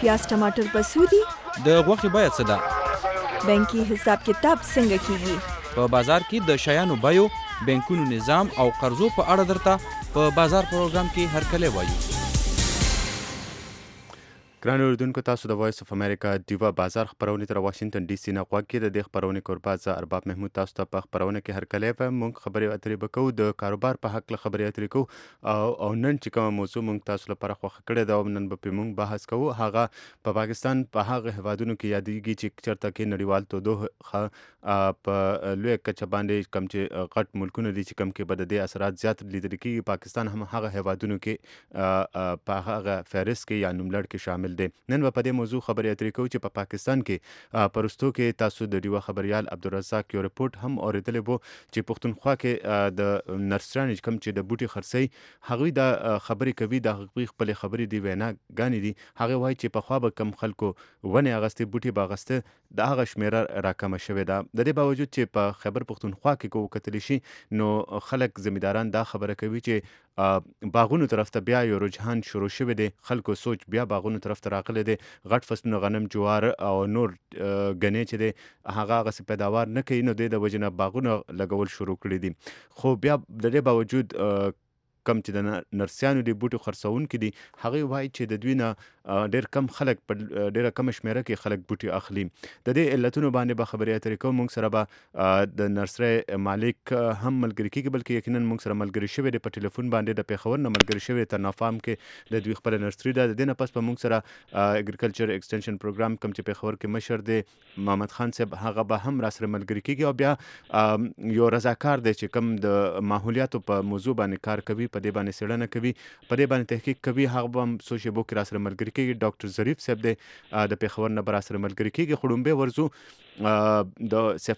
پیاز ټماټر په څو دي؟ د غوښې بیه څه ده؟ بانکي حساب کتاب څنګه کیږي؟ په بازار کې د شیانو بیو، بانکونو نظام او قرضو په اړه درته په بازار پروګرام کې هرکلی وایو. ګرانو اوریدونکو، تاسو د وایس اف امریکا ډیوا بازار خپرونې تر واشنگټن ډي سي نه غوږ کې د دې خپرونې کوربه زه ارباب محمود تاسو ته په خپرونه کې هرکلی وایم. موږ خبرې اترې به کوو، د کاروبار په هکله خبرې اترې کوو او نن چې کومه موضوع موږ تاسو لپاره خوښه کړې ده او نن به پرې موږ بحث کوو، هغه په پاکستان په هغه هیوادونو کې یادېږي چې چېرته کې نړیوال تودوخه په لویه کچه باندې کم چې غټ ملکونه دي چې کم کې به د دې اثرات زیات لیدل کېږي. پاکستان هم هغه هیوادونو کې په هغه فهرست کې یا نوملړ کې شامل دی. نن به په دې موضوع خبرې اترې کوو چې په پاکستان کې پرستو کې تاسو د ډیوا خبریال عبدالرزاق یو رپورټ هم اورېدلی وو چې پښتونخوا کې د نرسرانې کم چې د بوټي خرڅوي هغوی دا خبرې کوي، د هغوی خپلې خبرې دي ویناګانې دي. هغې وایي چې پخوا به کم خلکو ونې اغستې، بوټي به اغسته، د هغه شمیره راکمه شوې ده. د دې باوجود چې په خیبر پښتونخوا کې وکتلی شي نو خلک زمینداران دا خبره کوي چې باغونو طرف ته بیا یو رجحان شروع شوی دی، خلکو سوچ بیا باغونو طرف ته راغلی دی. غټ فصلونه غنم، جوار او نور ګنې چې دی هغه هغسې پیداوار نه کوي، نو د وجې نه باغونه لګول شروع کړي دي. خو بیا د دې باوجود کم چې د نرسیانو دي بوټي خرڅونکي دي هغوی وایي چې د دوی نه ډېر کم خلک په ډېره کمه شمېره کې خلک بوټي اخلي. د دې علتونو باندې به خبرې اترې کوو. موږ سره به د نرسرۍ مالک هم ملګري کېږي، بلکې یقینا موږ سره ملګري شوی دی په ټلیفون باندې، د پېښور نه ملګري شوی تر نافام کې د دوی خپله نرسري ده. د دې نه پس به موږ سره اګریکلچر ایکسټنشن پروګرام کم چې پېښور کې مشر دی محمد خان صاحب، هغه به هم را سره ملګري کېږي. او بیا یو رضاکار دی چې کم د ماحولیاتو په موضوع باندې کار کوي، په دې باندې څېړنه کوي، په دې باندې تحقیق کوي، هغه به هم څو شیبو کې را سره ملګري کېږي. ډاکټر ظریف صاحب دی د پېښور نه به را سره ملګري کېږي. خو ړومبی ورځو د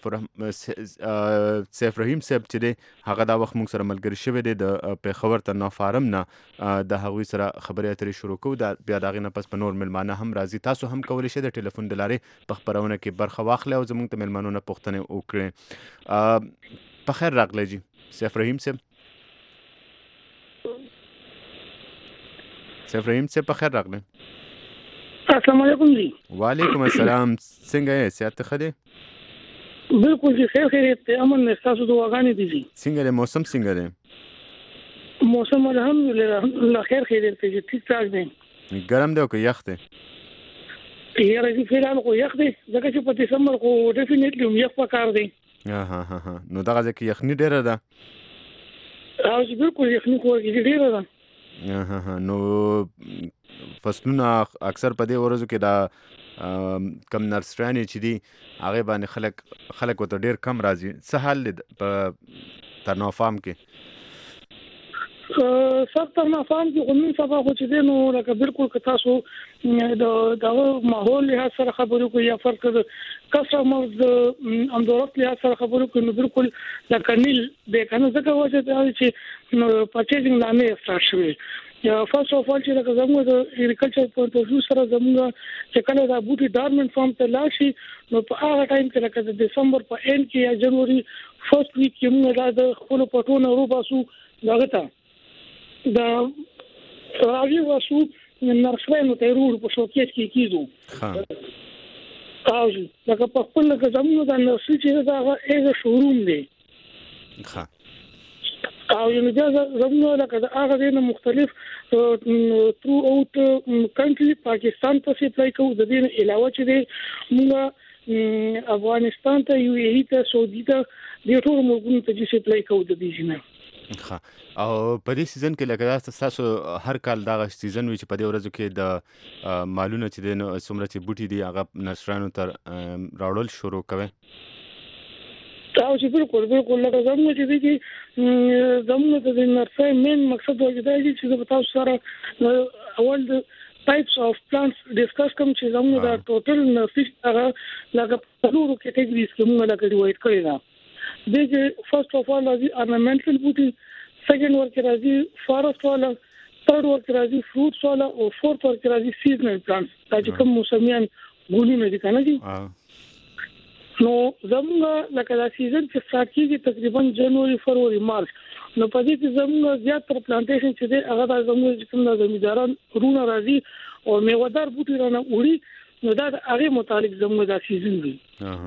سیف رحیم صاحب چې دی هغه دا وخت موږ سره ملګري شوی دی د پېښور تر نافارم نه، د هغوی سره خبرې اترې شروع کوو. بیا د هغې نه پس په نور میلمانه هم راځي. تاسو هم کولی شئ د ټلیفون د لارې په خپرونه کې برخه واخلئ او زموږ د میلمنو نه پوښتنې وکړئ. په خیر راغلی جي سیف رحیم صاحب. سیف رحیم صاحب په خیر راغلی. السلام علیکم جی. وعلیکم السلام. څنګه یې؟ صحت ښه دی؟ بالکل جی، خیر خیریت دی، امن دی، ستاسو دعاګانې دي جی. څنګه دی موسم؟ څنګه دی موسم؟ الحمدلله خیر خیریت دی، ٹھیک ٹھاک دی. ګرم دی او که یخ دی؟ یاره جی فی الحال خو یخ دی، ځکه چې په دسمبر خو ډیفینیټلی هم یخ پکار دی. نو دغه ځای کې یخني ډېره ده؟ او جی بالکل یخني خو ډېره ده. نو فصلونه اکثر په دې ورځو کې دا کم نرسرانې چې دي هغې باندې خلک ورته ډېر کم راځي. څه حال دی په ترنافام کې؟ سر ترنافام کې خو نن سبا خو چې دی نو لکه بالکل که تاسو د ماحول لحاظ سره خبرې کوئ یا فرق د کسټمر د اندورت لحاظ سره خبرې کوئ نو بالکل لکه نیل دی که نه، ځکه وجه دا دی چې پرچیزنګ لا نه سټارټ شوی. فرست اف اول چې لکه زموږ د اګریکلچر پوینټ اف ویو سره زموږ چې کله دا بوټي ډارمنټ فارم ته لاړ شي نو په هغه ټایم کې لکه د دسمبر په اینډ کې یا جنوري فرست ویک کې موږ دا د خپلو پټونو روباسو دغه ته د راوي واسو نرسرانو ته ورو په شوکیس کې کیدو. او لکه په خپل لکه زموږ د نرسري چې دا هغه شوروم دی. او یو بیا زموږ لکه هغه دینه مختلف ترو اوټ کنټری پاکستان ته سپلای کوو. د دې علاوه چې موږ افغانستان ته، یو ای ته، سعودي ته، د ټول ملکونو ته چې سپلای کوو د دې ځینه. او په دې سیزن کې لکه تاسو هر کال دغه سیزن وي چې په دې ورځو کې د مالونه چې دی نو څومره چې بوټي دي هغه نرسرانو ته راوړل شروع کوي. او چې بالکل لکه زموږ چې دی زموږ د نرسرۍ مین مقصد دا دی چې تاسو سره اول د types of plants discuss کوم چې زموږ د ټوټل نرسرۍ هغه لکه څلورو کټګریز کې موږ لکه ډیوایډ کړی دا. دغه فرست اف اول راځي ornamental بوټي، سیکنډ ورکې راځي فارست والا، ثرد ورکې راځي فروټس والا او فورث ورکې راځي سیزنل پلانټس چې کوم موسمیان ګلونه دي کنه دي. نو زموږ لکه دا سیزن چې سټارټ کیږي تقریبا جنوري، فروری، مارچ نو په دې کې زموږ زیات تر پلانټیشن چې دی هغه د زموږ کوم د زمینداران رونه راځي او میوهدار بوټي رانه وړي نو دا هغه متعلق زموږ د سیزن دی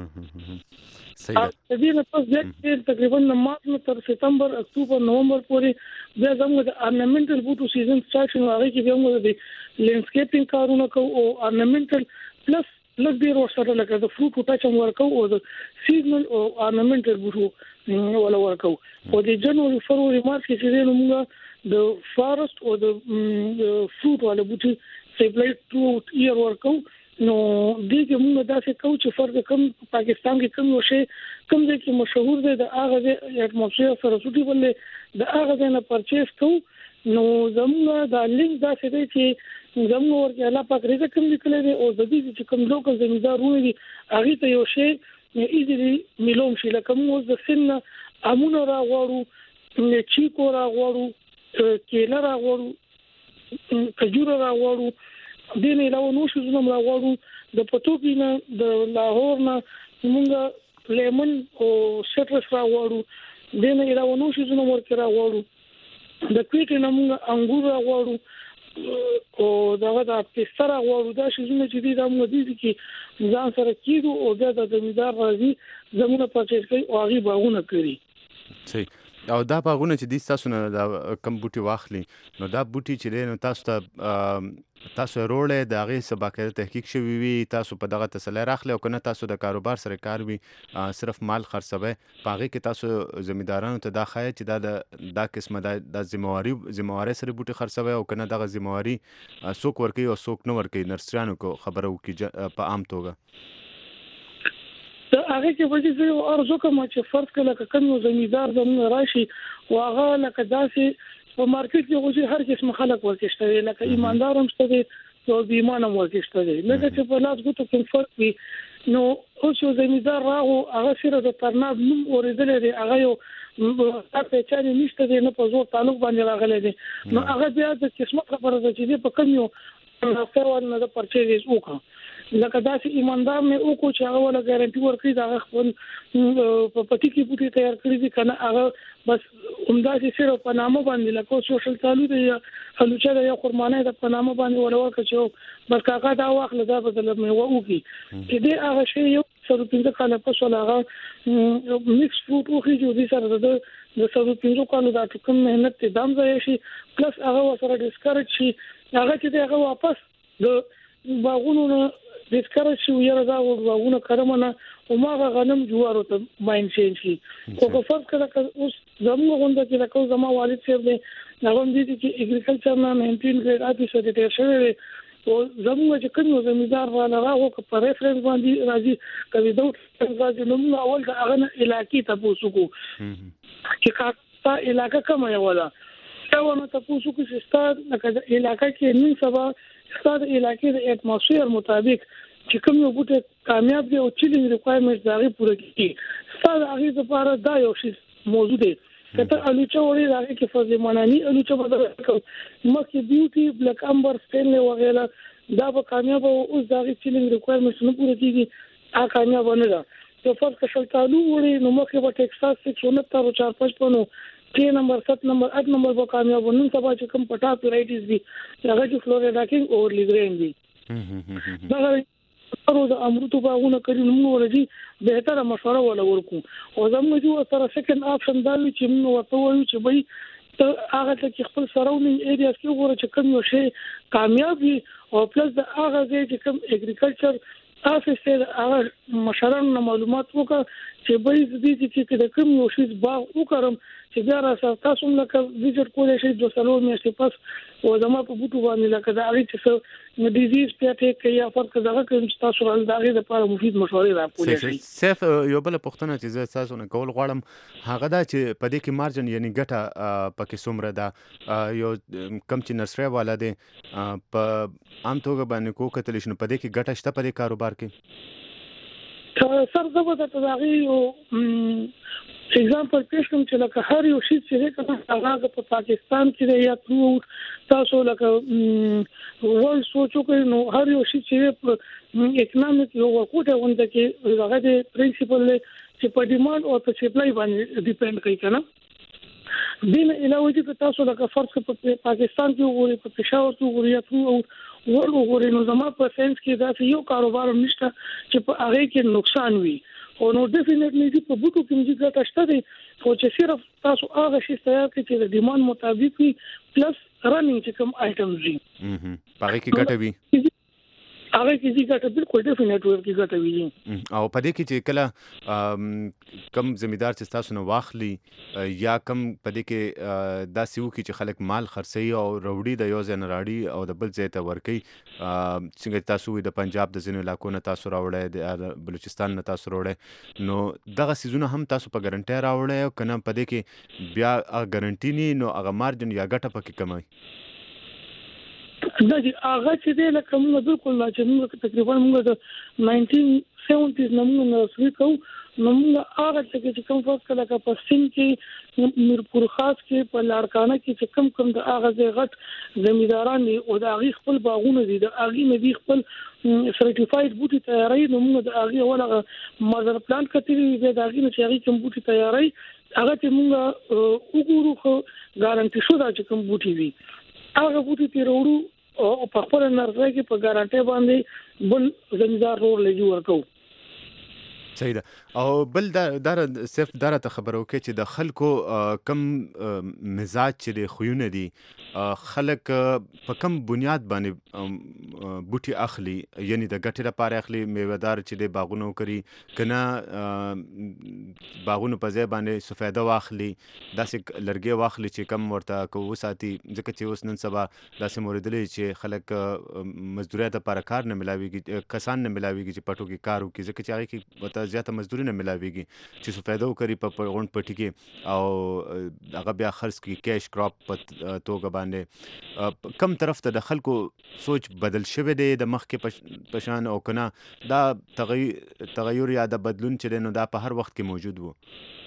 صحیح د دې نه پس د تقریبا مارچ تر سپتمبر اکتوبر نومبر پورې د زموږ د ornamental بوټو سیزن سٹارټ شنو هغه کې به موږ د لینډسکیپینګ کارونه کوو او ornamental پلس لږ ډیر ورسره لکه د فروټ ټاچ ورکو او د سیزنل او ornamental بوټو ولا ورکو او د جنوري فروری مارچ کې چې موږ د فارست او د فروټ ولا بوټي سپلای ټو ایئر ورکو نو دغه موږ داسې کوو چې فرق کم پاکستان کې کم وشي کم دې کې مشهور دی د هغه د اټموسفیر سره سټي بلې د هغه نه پرچیز کوو نو زموږ د لینک داسې دی چې زموږ ورته الله پاک رزق کوم لیکل دي او د دې چې کوم لوکل زمیندارونه دي هغه ته یو شی ایزلی ملوم شي لکه موږ د سن امونه راغورو چیکو راغورو کېله راغورو کجوره راغورو دین علاوه نو شو زموږ راغورو د پټوکی نه د لاهور نه موږ لیمن او سټرس راغورو دین علاوه نو شو زموږ ورته راغورو د کوټې نه موږ انګور راغورو او دغه د پستر راغورو دا شي چې دي د موږ دي چې ځان سره کیدو او د زمیندار راځي زموږ پرچیز کوي او هغه باغونه کوي صحیح او دا باغونه چې دي تاسو نه دا کم بوټي واخلي نو دا بوټي چې نو تاسو روړې د هغه سباقه تحقیق شوی وي تاسو په دغه تسلی راخلی او کنه تاسو د کاروبار سره کار وي صرف مال خرڅوي پاغه کې تاسو زمیندارانو ته دا خای چې دا قسمه د ذمہواری سره بوټي خرڅوي او کنه دغه ذمہواری څوک ورکي او څوک نه ورکي نرسریانو کو خبرو کې په عام توګه دا هغه کې وځي چې ارزو کوم چې فرض کړه کوم زمیندار زموږ راشي او هغه لکه داسې په مارکیټ کې وځي هر قسم خلک ورکشته لکه ایماندار هم شته او بې ایمانه ورکشته لکه چې په لاس غوټه کې فرق وي نو اوس یو زمیندار راغو هغه سره د ترناب نوم اوریدل دی هغه یو تاسو چې نشته دی نه په زور تعلق باندې راغلی دی نو هغه بیا د قسمت خبره ده چې په کوم یو څه نه د پرچیز وکړه لکه داسې ایماندار نه او کو چې هغه ولا ګارانټي ورکړي دا خپل په پټي کې بوټي تیار کړی دي کنه هغه بس همداسې سره په نامه باندې لکه سوشل تعلق دی هلوچا د یو خرمانه د په نامه باندې ولور کچو بس کاکا دا واخله دا بدل مې ووږي چې دې هغه شی یو سره پینځه کاله په سول هغه میکس فروټ وخی جو دي سره د سره پینځه کاله دا کوم مهنت ته دام ځای شي پلس هغه سره ډیسکریج شي هغه چې هغه واپس د باغونو ډیسکریج شي یره دا باغونو کرمنه او ما غنم جوارو ته ماین چینج شي او په فرض کړه اوس زموږ غونډه کې راکو زما والد صاحب دی هغه دې چې اګریکلچر نه 19 ګریډ افیسر دی ډیر شوی او زموږ چې کوم زمیندار والا راغو په ریفرنس باندې راځي کوي دا راځي نو موږ اول دا هغه علاقې ته پوسوکو چې کا علاقې کومه ولا دا ونه تاسو کو چې ستاسو لکه علاقې کې نن سبا ستاسو علاقې د اټموسفیر مطابق چې کوم یو بوټه کامیاب دی او چیلینګ ریکوایرمنټس دغه پوره کیږي ستاسو هغه لپاره دا یو شی موجود دی کته الوچا وړي راغی کې فزې مانانی الوچا بدل مکه بیوټي بلیک امبر سټینلی وغیرہ دا به کامیاب او اوس دغه چیلینګ ریکوایرمنټس نه پوره کیږي ا کامیاب نه ده تو فرض کښل تعلق وړي نو مکه په ټیکساس 669 او 455 3 نمبر 7 نمبر 8 نمبر به کامیاب ونن سبا چې کوم پټا ویرایټیز دي هغه چې فلوریډا کې اور لیګرین دي دا روز امرتو باغونه کړي نو ورځي به تر مشوره ولا ورکو او زموږ جو سره سیکنډ اپشن دا وی چې نو ورته وایو چې به ته هغه ته خپل سراونډینګ ایریاز کې وګوره چې کوم یو شی کامیاب وي او پلس د هغه ځای چې کوم اګریکلچر افیسر هغه مشرانو معلومات وکړه چې به دې چې د کوم یو شی باغ وکړم چې بیا راځه تاسو لکه ویزټ کولای شئ د سلو میاشتې پس او زما په بوټو باندې لکه دا اړ چې ډیزیز پیټه کې یا فرق دغه کوم چې تاسو ول دغه لپاره مفید مشورې راکولای شئ صرف یو بل پښتنه چې تاسو نه کول غواړم هغه دا چې په دې کې مارجن یعنی ګټه پکې څومره ده یو کم چې نرسری والا دی په عام توګه باندې کو کتل شنو په دې کې ګټه شته په دې کاروبار کې سر زبر ته دغه یو اگزامپل پیش کوم چې لکه هر یو شی چې هغه په پاکستان کې یا ترو تاسو لکه ول سوچو کې نو هر یو شی چې اکونومیک یو ورکوټه ونده کې هغه د پرنسپل چې په ډیماند او په سپلای باندې ډیپند کوي کنه دین علاوه چې تاسو لکه فرض په پاکستان کې وګورئ په پېښور کې وګورئ او وګورئ نو زما په سنس کې دا یو کاروبار نشته چې په هغه کې نقصان وي او نو ډیفینټلی چې په بوټو کې موږ ګټه شته دي خو چې صرف تاسو هغه شی تیار کړئ چې د ډیماند مطابق وي پلس رننګ چې کوم آیټمز وي هغه کې ګټه وي هغه کې ګټه بالکل ډیفینټ ور کې ګټه وي او په دې کې چې کله کم زمیدار چې تاسو نو واخلي یا کم په دې کې دا سیو کې چې خلک مال خرڅي او روړي د یو ځای نه راړي او د بل ځای ته ورکي څنګه تاسو د پنجاب د ځینو علاقو نه تاسو راوړی د بلوچستان نه تاسو راوړی نو دغه سيزونه هم تاسو په ګارانټي راوړی او کنه په دې کې بیا ګارانټي نه نو هغه مارجن یا ګټه پکې کمای دا چې هغه چې د لکه موږ بالکل لا چې موږ تقریبا موږ د 1970s موږ نو کوو نو موږ هغه چې کوم فرق کله په سین کې میرپور خاص کې په لاړکانه کې چې کوم د هغه غټ زمینداران او د هغه خپل باغونه دي د هغه نه دي خپل سرټیفاید بوټي تیاری نو موږ د هغه ولا مادر پلان کتلی د هغه چې هغه کوم بوټي تیاری هغه چې موږ وګورو خو ګارانټي شو دا چې کوم بوټي وي هغه بوټي تیرورو او په خپل نرسای کې په ګارانټي باندې بل زمیندار رول لګي ورکو صحیح ده او بل دا صرف دا ته خبرو کې چې د خلکو کم مزاج چې خوونه دي خلک په کم بنیاد باندې بوټي اخلي یعنی د ګټې لپاره اخلي میوهدار چې د باغونو کوي کنه باغونو په ځای باندې سفیده واخلي داسې لرګي واخلي چې کم ورته کو ساتي ځکه چې اوس نن سبا داسې موردلې چې خلک مزدوریت لپاره کار نه ملاويږي کسان نه ملاويږي چې پټو کې کار وکړي ځکه چې هغه کې وته زیاته مزدوري نه ملاويږي چې سفیده وکړي په غونډ پټي کې او هغه بیا خرڅ کی کیش کراپ په توګه باندې کم طرف ته د خلکو سوچ بدل شوی دی د مخ کې پشان او کنه دا تغیر یا د بدلون چې نو دا په هر وخت کې موجود وو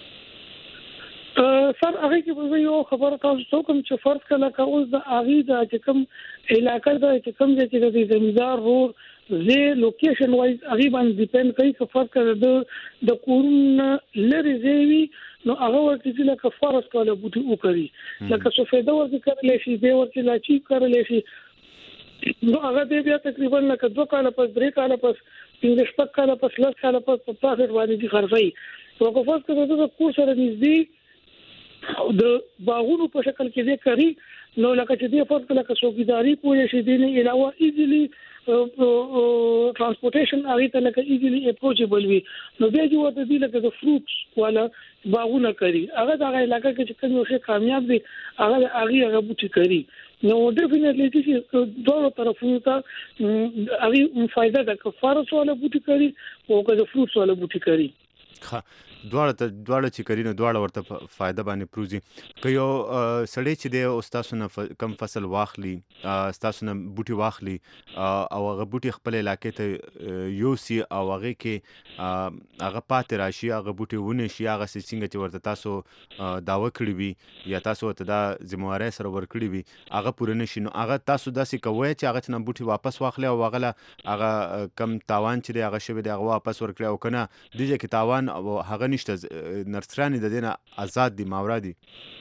سر هغه کې یو خبره تاسو کوم چې فرض کله کوم د هغه د چې کوم علاقې د چې کوم چې د زمیندار رور زه لوکیشن وایز هغه باندې ډیپند کوي چې فرق کړي د کورن لري زوی نو هغه ورته چې لکه فارس کاله بوټي وکړي لکه سفیده ورته کړل شي دی ورته لاچی کړل شي نو هغه بیا تقریبا لکه 2 کاله پس 3 کاله پس 5 کاله پس 10 کاله پس په پاسر باندې دي خرڅي نو کو فرض کړو د کور سره نږدې د باغونو په شکل کې دې کړی نو لکه چې دې فرض کړه چې څوکیداری کوی شي دې نه علاوه ایزلی ترانسپورټیشن هغه ته لکه ایزلی اپروچبل وي نو بیا چې ورته دي لکه د فروټس والا باغونه کوي هغه د علاقې کې چې کوم شي کامیاب دي هغه بوټي کوي نو ډیفینټلی چې دوه طرفونو ته هغه فائدہ ده که فارس والا بوټي کوي او که د فروټس والا بوټي کوي دواړه چې کرینو دواړه ورته فائدہ باندې پروزي که یو سړی چې دی او تاسو نه کم فصل واخلي تاسو نه بوټي واخلي او هغه بوټي خپل علاقې ته یوسي او هغه کې هغه پاتې راشي هغه بوټي ونه شي هغه څنګه چې ورته تاسو داوا کړی وي یا تاسو ته دا ذمہواری سره ورکړی وي هغه پوره نشي نو هغه تاسو داسې کوی چې هغه نه بوټي واپس واخلي او هغه کم تاوان چې دی هغه شوی دی هغه واپس ورکړي او کنه دغه کې تاوان او هغه نشته نرسرانی د دینه آزاد دي ماورادي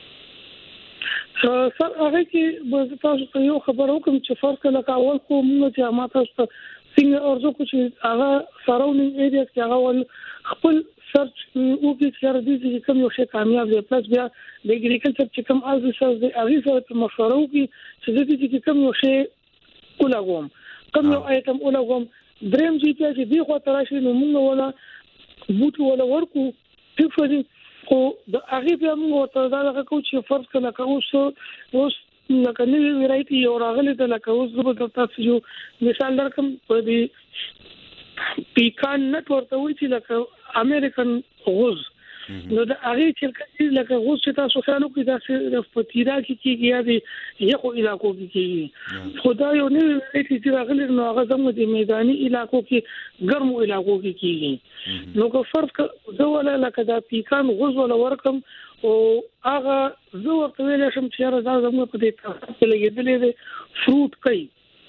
سر هغه کې تاسو ته یو خبر وکم چې فرق لکه اول خو موږ چې ما تاسو ته څنګه ارزو کو چې هغه سراونډینګ ایریا کې هغه خپل سرچ او کې چې راځي چې کوم یو شی کامیاب دی پلس بیا د اګریکلچر چې کوم ازساس دی هغه سره مشوره وکړي چې د دې کوم یو شی ولګوم کوم یو آیټم ولګوم دریم چې دی خو تراشي نو موږ ولا بوټي ولا ورکو تفدي خو د هغه بیا موږ ته دا لکه چې فرض کړه اوس لکه نوې ورایټي او راغلي د لکه اوس زبر تاسو یو مثال درکم په دې پیکان نت ورته وی چې لکه امریکن غوز نو د هغه چې لکه غوز چې تاسو خیالو کې دا په تیرا کې کېږي یا د یو علاقو کې کېږي خدای یو نه چې راغلي نو هغه زموږ د میداني علاقو کې ګرمو علاقو کې کېږي نو که فرق زوله لکه دا پیکان غوز ولا ورکم او هغه زو ورته ویل شم چې راځه زموږ په دې کې لګېدلې فروټ کوي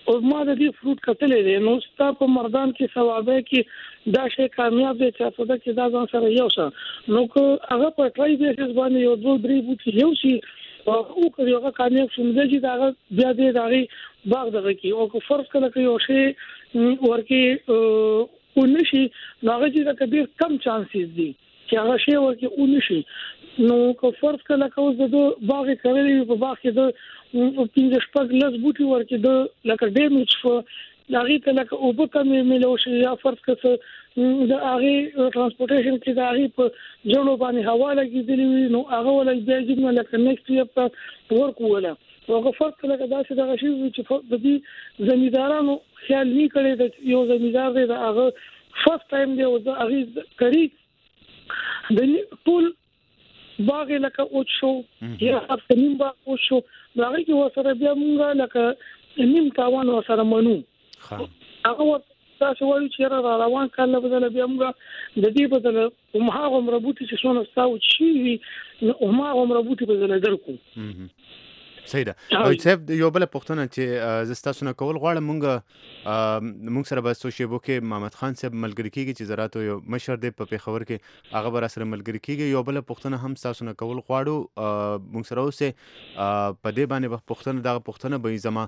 او ما د دې فروټ کتلې دي نو ستا په مردان کې ثوابه کې دا شی کامیاب دي چې په دې کې دا ځان سره یو څه نو که هغه په ټرای بیسس باندې یو دوه درې بوټي یو شي او که یو کامیاب شوم دی چې دا بیا دې داغي باغ دغه کې او که فرض کړه چې یو شی ورکی ونشي هغه چې دا کډیر کم چانسز دي چې هغه شی ورکی ونشي نو که فرض کړه چې د باغ کړي په باغ کې د پینځه شپږ لس بوټي ورکې د لکه ډیمیج فو هغې ته لکه اوبه کمې میلو شي یا فرض کړه د هغې ټرانسپورټیشن کې د هغې په جوړو باندې هوا لګېدلې وي نو هغه ولا بیا جګنه لکه نیکسټ ایئر ته ورکوله هغه فرض کړه چې داسې دغه شی وي چې د دې زمیندارانو خیال نه کړي د یو زمیندار دی د هغه فرست ټایم دی او د هغې کړي د ټول باغ لکه اوت شو یا هفته نیم باغ اوت شو هغه کې وسره بیا مونږه لکه نیم تاوان وسره منو هغه تاسو وایي چې را روان کله بدل بیا مونږه د دې بدل ما هغه مربوطي چې څونه تاسو چی او ما هغه مربوطي بدل درکو صحیح ده او صاحب یو بل پښتنه چې زستا سونه کول غواړم مونږ سره به سوشیبو کې محمد خان صاحب ملګری کیږي چې زراعت یو مشر دی په پیښور کې هغه بر سره ملګری کیږي یو بل پښتنه هم تاسو نه کول غواړو مونږ سره اوسه په دې باندې پښتنه دغه پښتنه به زما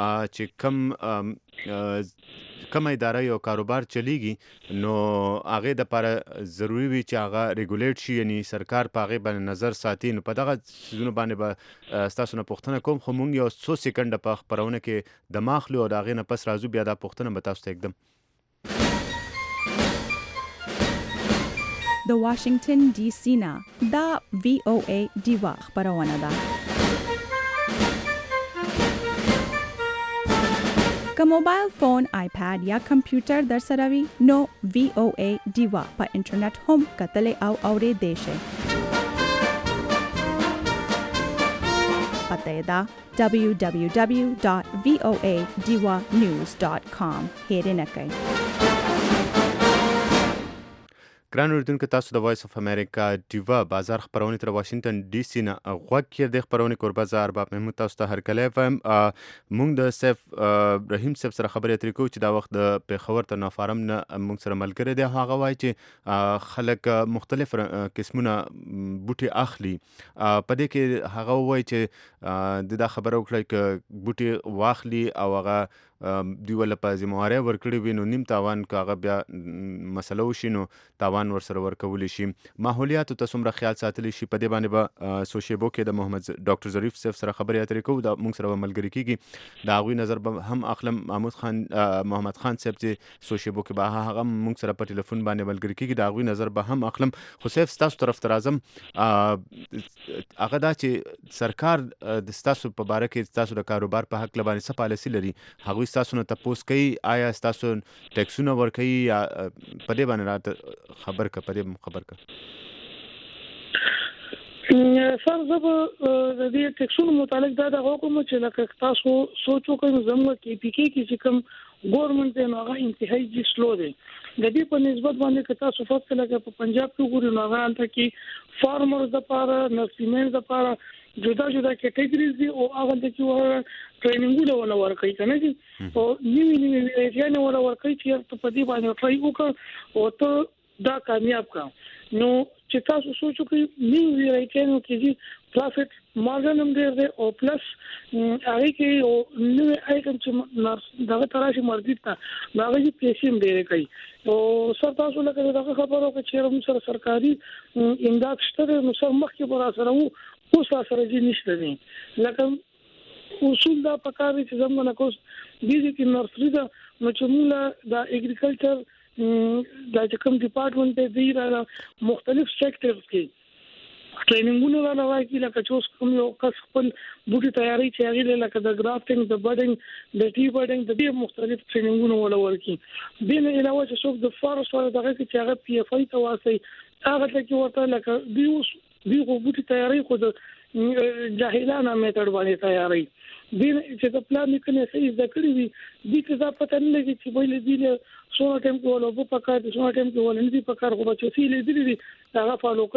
چې کم اداره یو کاروبار چلیږي نو هغه د لپاره ضروری وي چې هغه ریګولیټ شي یعنی سرکار په هغه باندې نظر ساتي نو په دغه سيزونه باندې به تاسو نه پښتنه کوم خو مونږ یو 100 سکند په خبرونه کې د ماخلو او دغه نه پس راځو بیا د پښتنه به تاسو ته एकदम د واشنگټن ډي سي نه دا VOA دیوا خبرونه ده که موبایل فون آیپاد یا کمپیوټر در سره وي نو VOA دیوا په انټرنیټ هم کتلې او اورېدې شئ پته دا www.voadiwanews.com هېرنه کوئ ګران اوریدونکو تاسو د وایس اف امریکا دیوا بازار خبرونه تر واشنگټن ډي سي نه غوږ کې د خبرونه کور بازار باب محمود تاسو ته هرکلی فهم مونږ د سیف رحیم صاحب سره خبرې اترې کوو چې دا وخت د پیښور ته نافارم نه مونږ سره ملګری دی هغه وایي چې خلک مختلف قسمونه بوټي اخلي په دې کې هغه وایي چې دا خبره وکړي چې بوټي واخلي او هغه دی ول په ذمہواری ورکړي وینو نیم تاوان کاغه بیا مسله وشي نو تاوان ورسره ورکول شي ماحولیات ته څومره خیال ساتلی شي په دې باندې به سوشیبو کې د محمد ډاکټر ظریف صاحب سره خبرې اترې کوو د موږ سره ملګری کیږي دا غوي نظر به هم اخلم محمد خان صاحب چې سوشیبو کې به هغه موږ سره په ټلیفون باندې ملګری کیږي دا غوي نظر به هم اخلم خو صاحب تاسو طرف ته راځم هغه دا چې سرکار د تاسو په باره کې تاسو د کاروبار په حق لبانې څه پالیسي لري هغه تاسو نه تاسو کوي آیا تاسو ټیکسونه ورکوي یا په دې باندې خبر کا په دې خبر کا فرض به د دې ټیکسونو متعلق دا حکومت چې لکه تاسو سوچو کوم زموږ کې پی کې چې کوم ګورنمنت نه هغه انتهایی جی سلو دی د دې په نسبت باندې که تاسو فقط لکه په پنجاب کې ګورئ نو هغه انت کې فارمرز لپاره نرسمنز لپاره جدا کیټګریز دي او هغه د چې ټریننګونه ولا ورکړي کنه دي او نیوی یعنی ولا ورکړي چې په دې باندې ټرای وکړ او ته دا کامیاب کا نو چې تاسو سوچو کې نیوی راځي چې پروفټ مارجن هم ډیر دی او پلس هغه کې او نوې آیټم چې دغه تراشي مرګ ته هغه چې پیسې هم ډیر کوي او سر تاسو لکه دغه خبرو کې چې موږ سره سرکاري امداد شته نو سر مخکې به سره وو اوس سره دې نشته دي لکه اصول دا پکاره چې زموږ نه کوس دي چې نرسري دا نو چې موږ د اګریکلچر د کوم ډپارټمنټ دی را مختلف سېکټرز کې ټریننګونه راوړي لکه چې کوم یو کس خپل بوټي تیاری چې هغه لکه د ګرافټینګ د بډینګ د ټی بډینګ د دې مختلف ټریننګونه ولورکي دین علاوه چې څوک د فارس ولا دغه چې هغه پی اف آی ته واسي هغه چې ورته لکه دی بوټي تیاری خو د جاهلانه میتود باندې تیاری دین چې د پلان نکنه صحیح ذکر وي دي چې دا پته نه لګي چې ویل دي له سو ټیم کې ولا په پکار دي سو ټیم کې ولې دي پکار خو چې سی لري دي هغه فالو کوي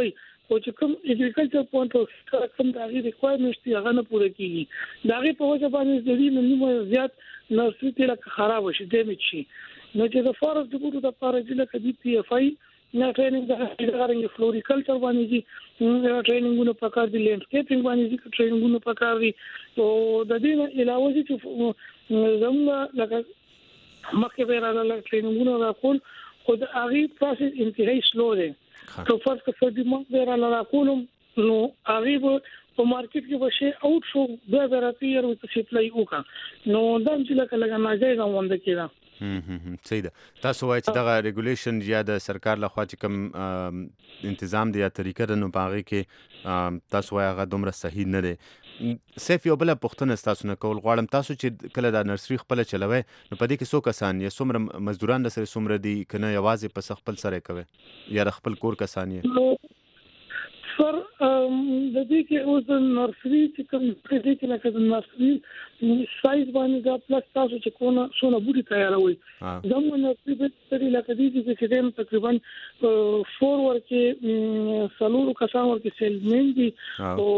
او چې کوم اګریکلچر پوینټ او کوم د هغه ریکوایرمنټس دي هغه نه پوره کیږي دا غي په وجه باندې د دې نیمه زیات نرسري ته خراب شي ډیمیج شي نو چې د فارست د بوټو د پاره چې لکه دی پی اف آی نه ټریننګ د غارنګ فلوریکلچر باندې دي ټریننګونه پکار دي لینډسکیپینګ باندې دي ټریننګونه پکار دي او د دې علاوه چې زموږ لکه مخکې ورته ټریننګونه راکول خو د هغه پروسس انتهایی سلو دی که فرض کړو چې موږ ورته راکولم نو هغه په مارکیټ کې وشي اوټ شو د ورته یو څه سپلای وکړه نو دا چې لکه ناجایز وانده کېده صحیح ده تاسو وایئ چې دغه ریګولیشن یا د سرکار لخوا چې کوم تنظیم دی یا طریقه ده نو په هغې کې تاسو وایئ هغه دومره صحیح نه دی سیف یو بله پوښتنه ستاسو نه کول غواړم تاسو چې کله دا نرسري خپله چلوئ نو په دې کې څو کسان یا څومره مزدوران درسره څومره دي که نه یوازې په خپل سره یې کوئ یا د خپل کور کسان یې سر د دې کې اوس د نرسري چې کوم د دې کې لکه د نرسري سایز باندې دا پلس تاسو چې کومه سونه بوټي تیاروي زموږ نرسري په طریقه لکه دې چې دیم تقریبا 4 ورکه سلور کسان ورکه سیلمن دي او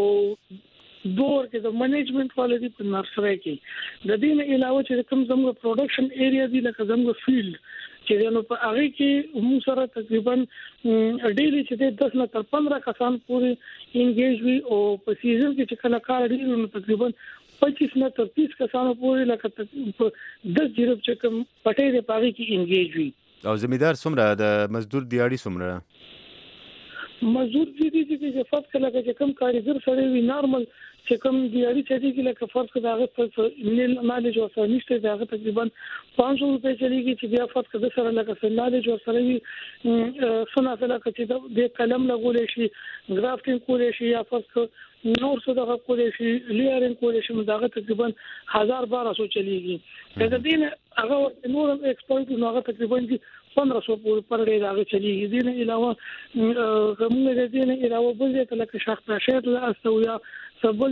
دور کې د منیجمنت والے دي په نرسري کې د دې نه علاوه چې کوم زموږ پروډکشن ایریا دي لکه زموږ فیلډ چې نو په هغه کې موږ سره تقریبا ډیلی چې 10 نه تر 15 کسان پورې انګیج وي او په سیزن کې چې کله کار ډیر نو تقریبا 25 نه تر 30 کسان پورې لکه 10 جریب چې کوم پټې د پاره کې انګیج وي او زمیدار څومره د مزدور دیاړي څومره مزدور دي چې فرض کله چې کوم کاریګر سره وي نارمل چې کوم دیاري چې دي لکه فرض کړه هغه په نالج او سنشته دا تقریبا 500 روپے چلیږي چې بیا فرض کړه سره لکه نالج او سره وي سنا لکه چې د قلم لګول شي ګرافټینګ کول شي یا فرض کړه نور څه دغه کول شي لیرینګ کول شي دا تقریبا 1200 چلیږي دا دین هغه نور ایکسپورټ نو هغه تقریبا 1500 پر ډیر هغه چلیږي دین علاوه کومه د دین علاوه بل ځای لکه شاخ شهر لا استویا سبل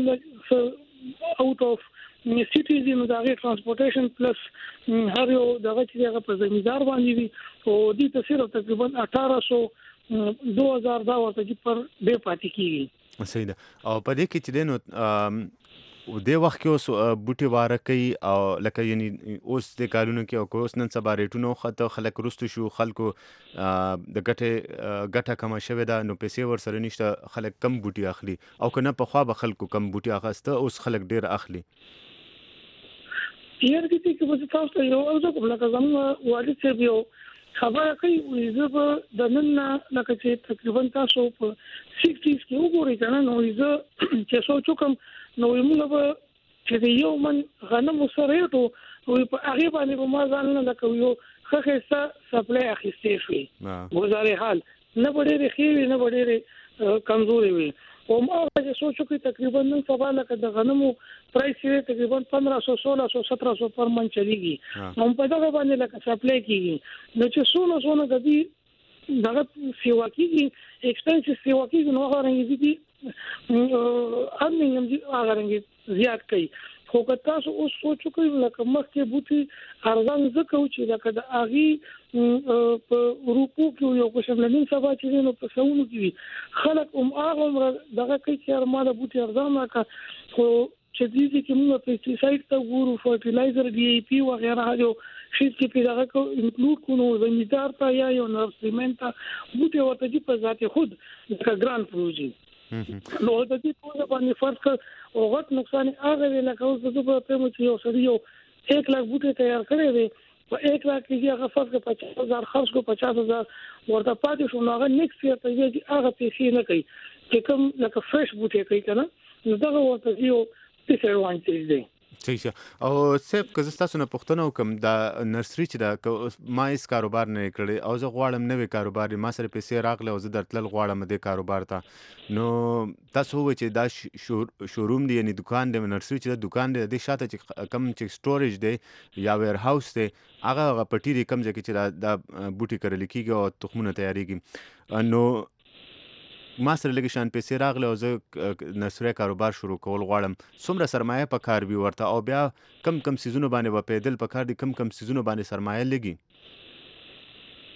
اوټ اف سیټیز نو دا غي ترانسپورټیشن پلس هر یو دغه چې هغه په زمیندار باندې وي او دې ته صرف تقریبا 1800 2000 دا ورته پر ډیر پاتې کیږي صحیح ده او په دې کې چې دینو او د وخت کې اوس بوټي واره کوي او لکه یعنی اوس د کارونو کې او اوس نن سبا ریټونو خاطر خلک رستو شو خلکو د ګټه کم شوه دا نو پیسې ور سره نشته خلک کم بوټي اخلي او کنه په خوا به خلکو کم بوټي اخسته اوس خلک ډیر اخلي یار دې کې په تاسو ته یو اوسه کوم لکه زموږ والد څه یو خبره کوي ویزه د نن لکه چې تقریبا تاسو په 60s کې وګورئ کنه نو ویزه چې سوچو کوم نو موږ به چې یو من غنم سره یو او په هغه باندې په ما ځان نه لکه یو خخه سپلای اخیستې شي گزارې حال نه وړي خېوي نه وړي کمزوري وي او ما چې سوچو کې تقریبا نن سبا لکه د غنمو پرایس یې تقریبا 1500 1600 1700 پر من چلیږي هم په دغه باندې لکه سپلای کیږي نو چې سونه د دې دغه سیوا کیږي ایکسپنسیو سیوا کیږي نو هغه دي ارننګ هغه رنګ زیات کوي خو که تاسو اوس سوچو کوئ لکه مخکې بوټي ارزان ځکه چې لکه د هغې په روپو کې یو قسم سبا چې نو په سونو کې وي خلک هغه دغه کوي چې ما د بوټي ارزان راکړه خو چې دې کې موږ پیسټیسایډ ته ګورو فرټیلایزر ډي اي پی وغیرہ جو شي چې په دغه کو انکلود کونو زمیندار ته یا یو نرسمنت بوټي ورته دي په ذات خود د ګران پروژي نو د دې په باندې فرق او غټ نقصان هغه لکه اوس د په مو چې یو سړی یو 1 لک بوټي تیار کړی دی په 1 لک کې هغه فرق 50000 خرج کو 50000 ورته پاتې شو نو هغه نیکست یې ته یې هغه پیسې نه کوي چې کوم لکه فرش بوټي کوي کنه نو دا ورته یو څه روانځي دی صحیح او صرف که تاسو نه پوښتنه وکم دا نرسري چې دا ما هیڅ کاروبار نه کړی او زه غواړم نوې کاروبار ما سره پیسې راغله او زه درتل غواړم د کاروبار ته نو تاسو وایئ چې دا شوروم دی یعنی دکان دی نرسري چې دا دکان دی د شاته چې کم چې سټوریج دی یا ویر هاوس دی هغه پټی دی کم ځکه چې دا بوټي کرل کیږي او تخمونه تیاریږي نو ما سره لږ شان پیسې راغله او زه نرسري کاروبار شروع کول غواړم څومره سرمایه په کار وي ورته او بیا کم سیزونو باندې به پیدل په کار دي کم سیزونو باندې سرمایه لګي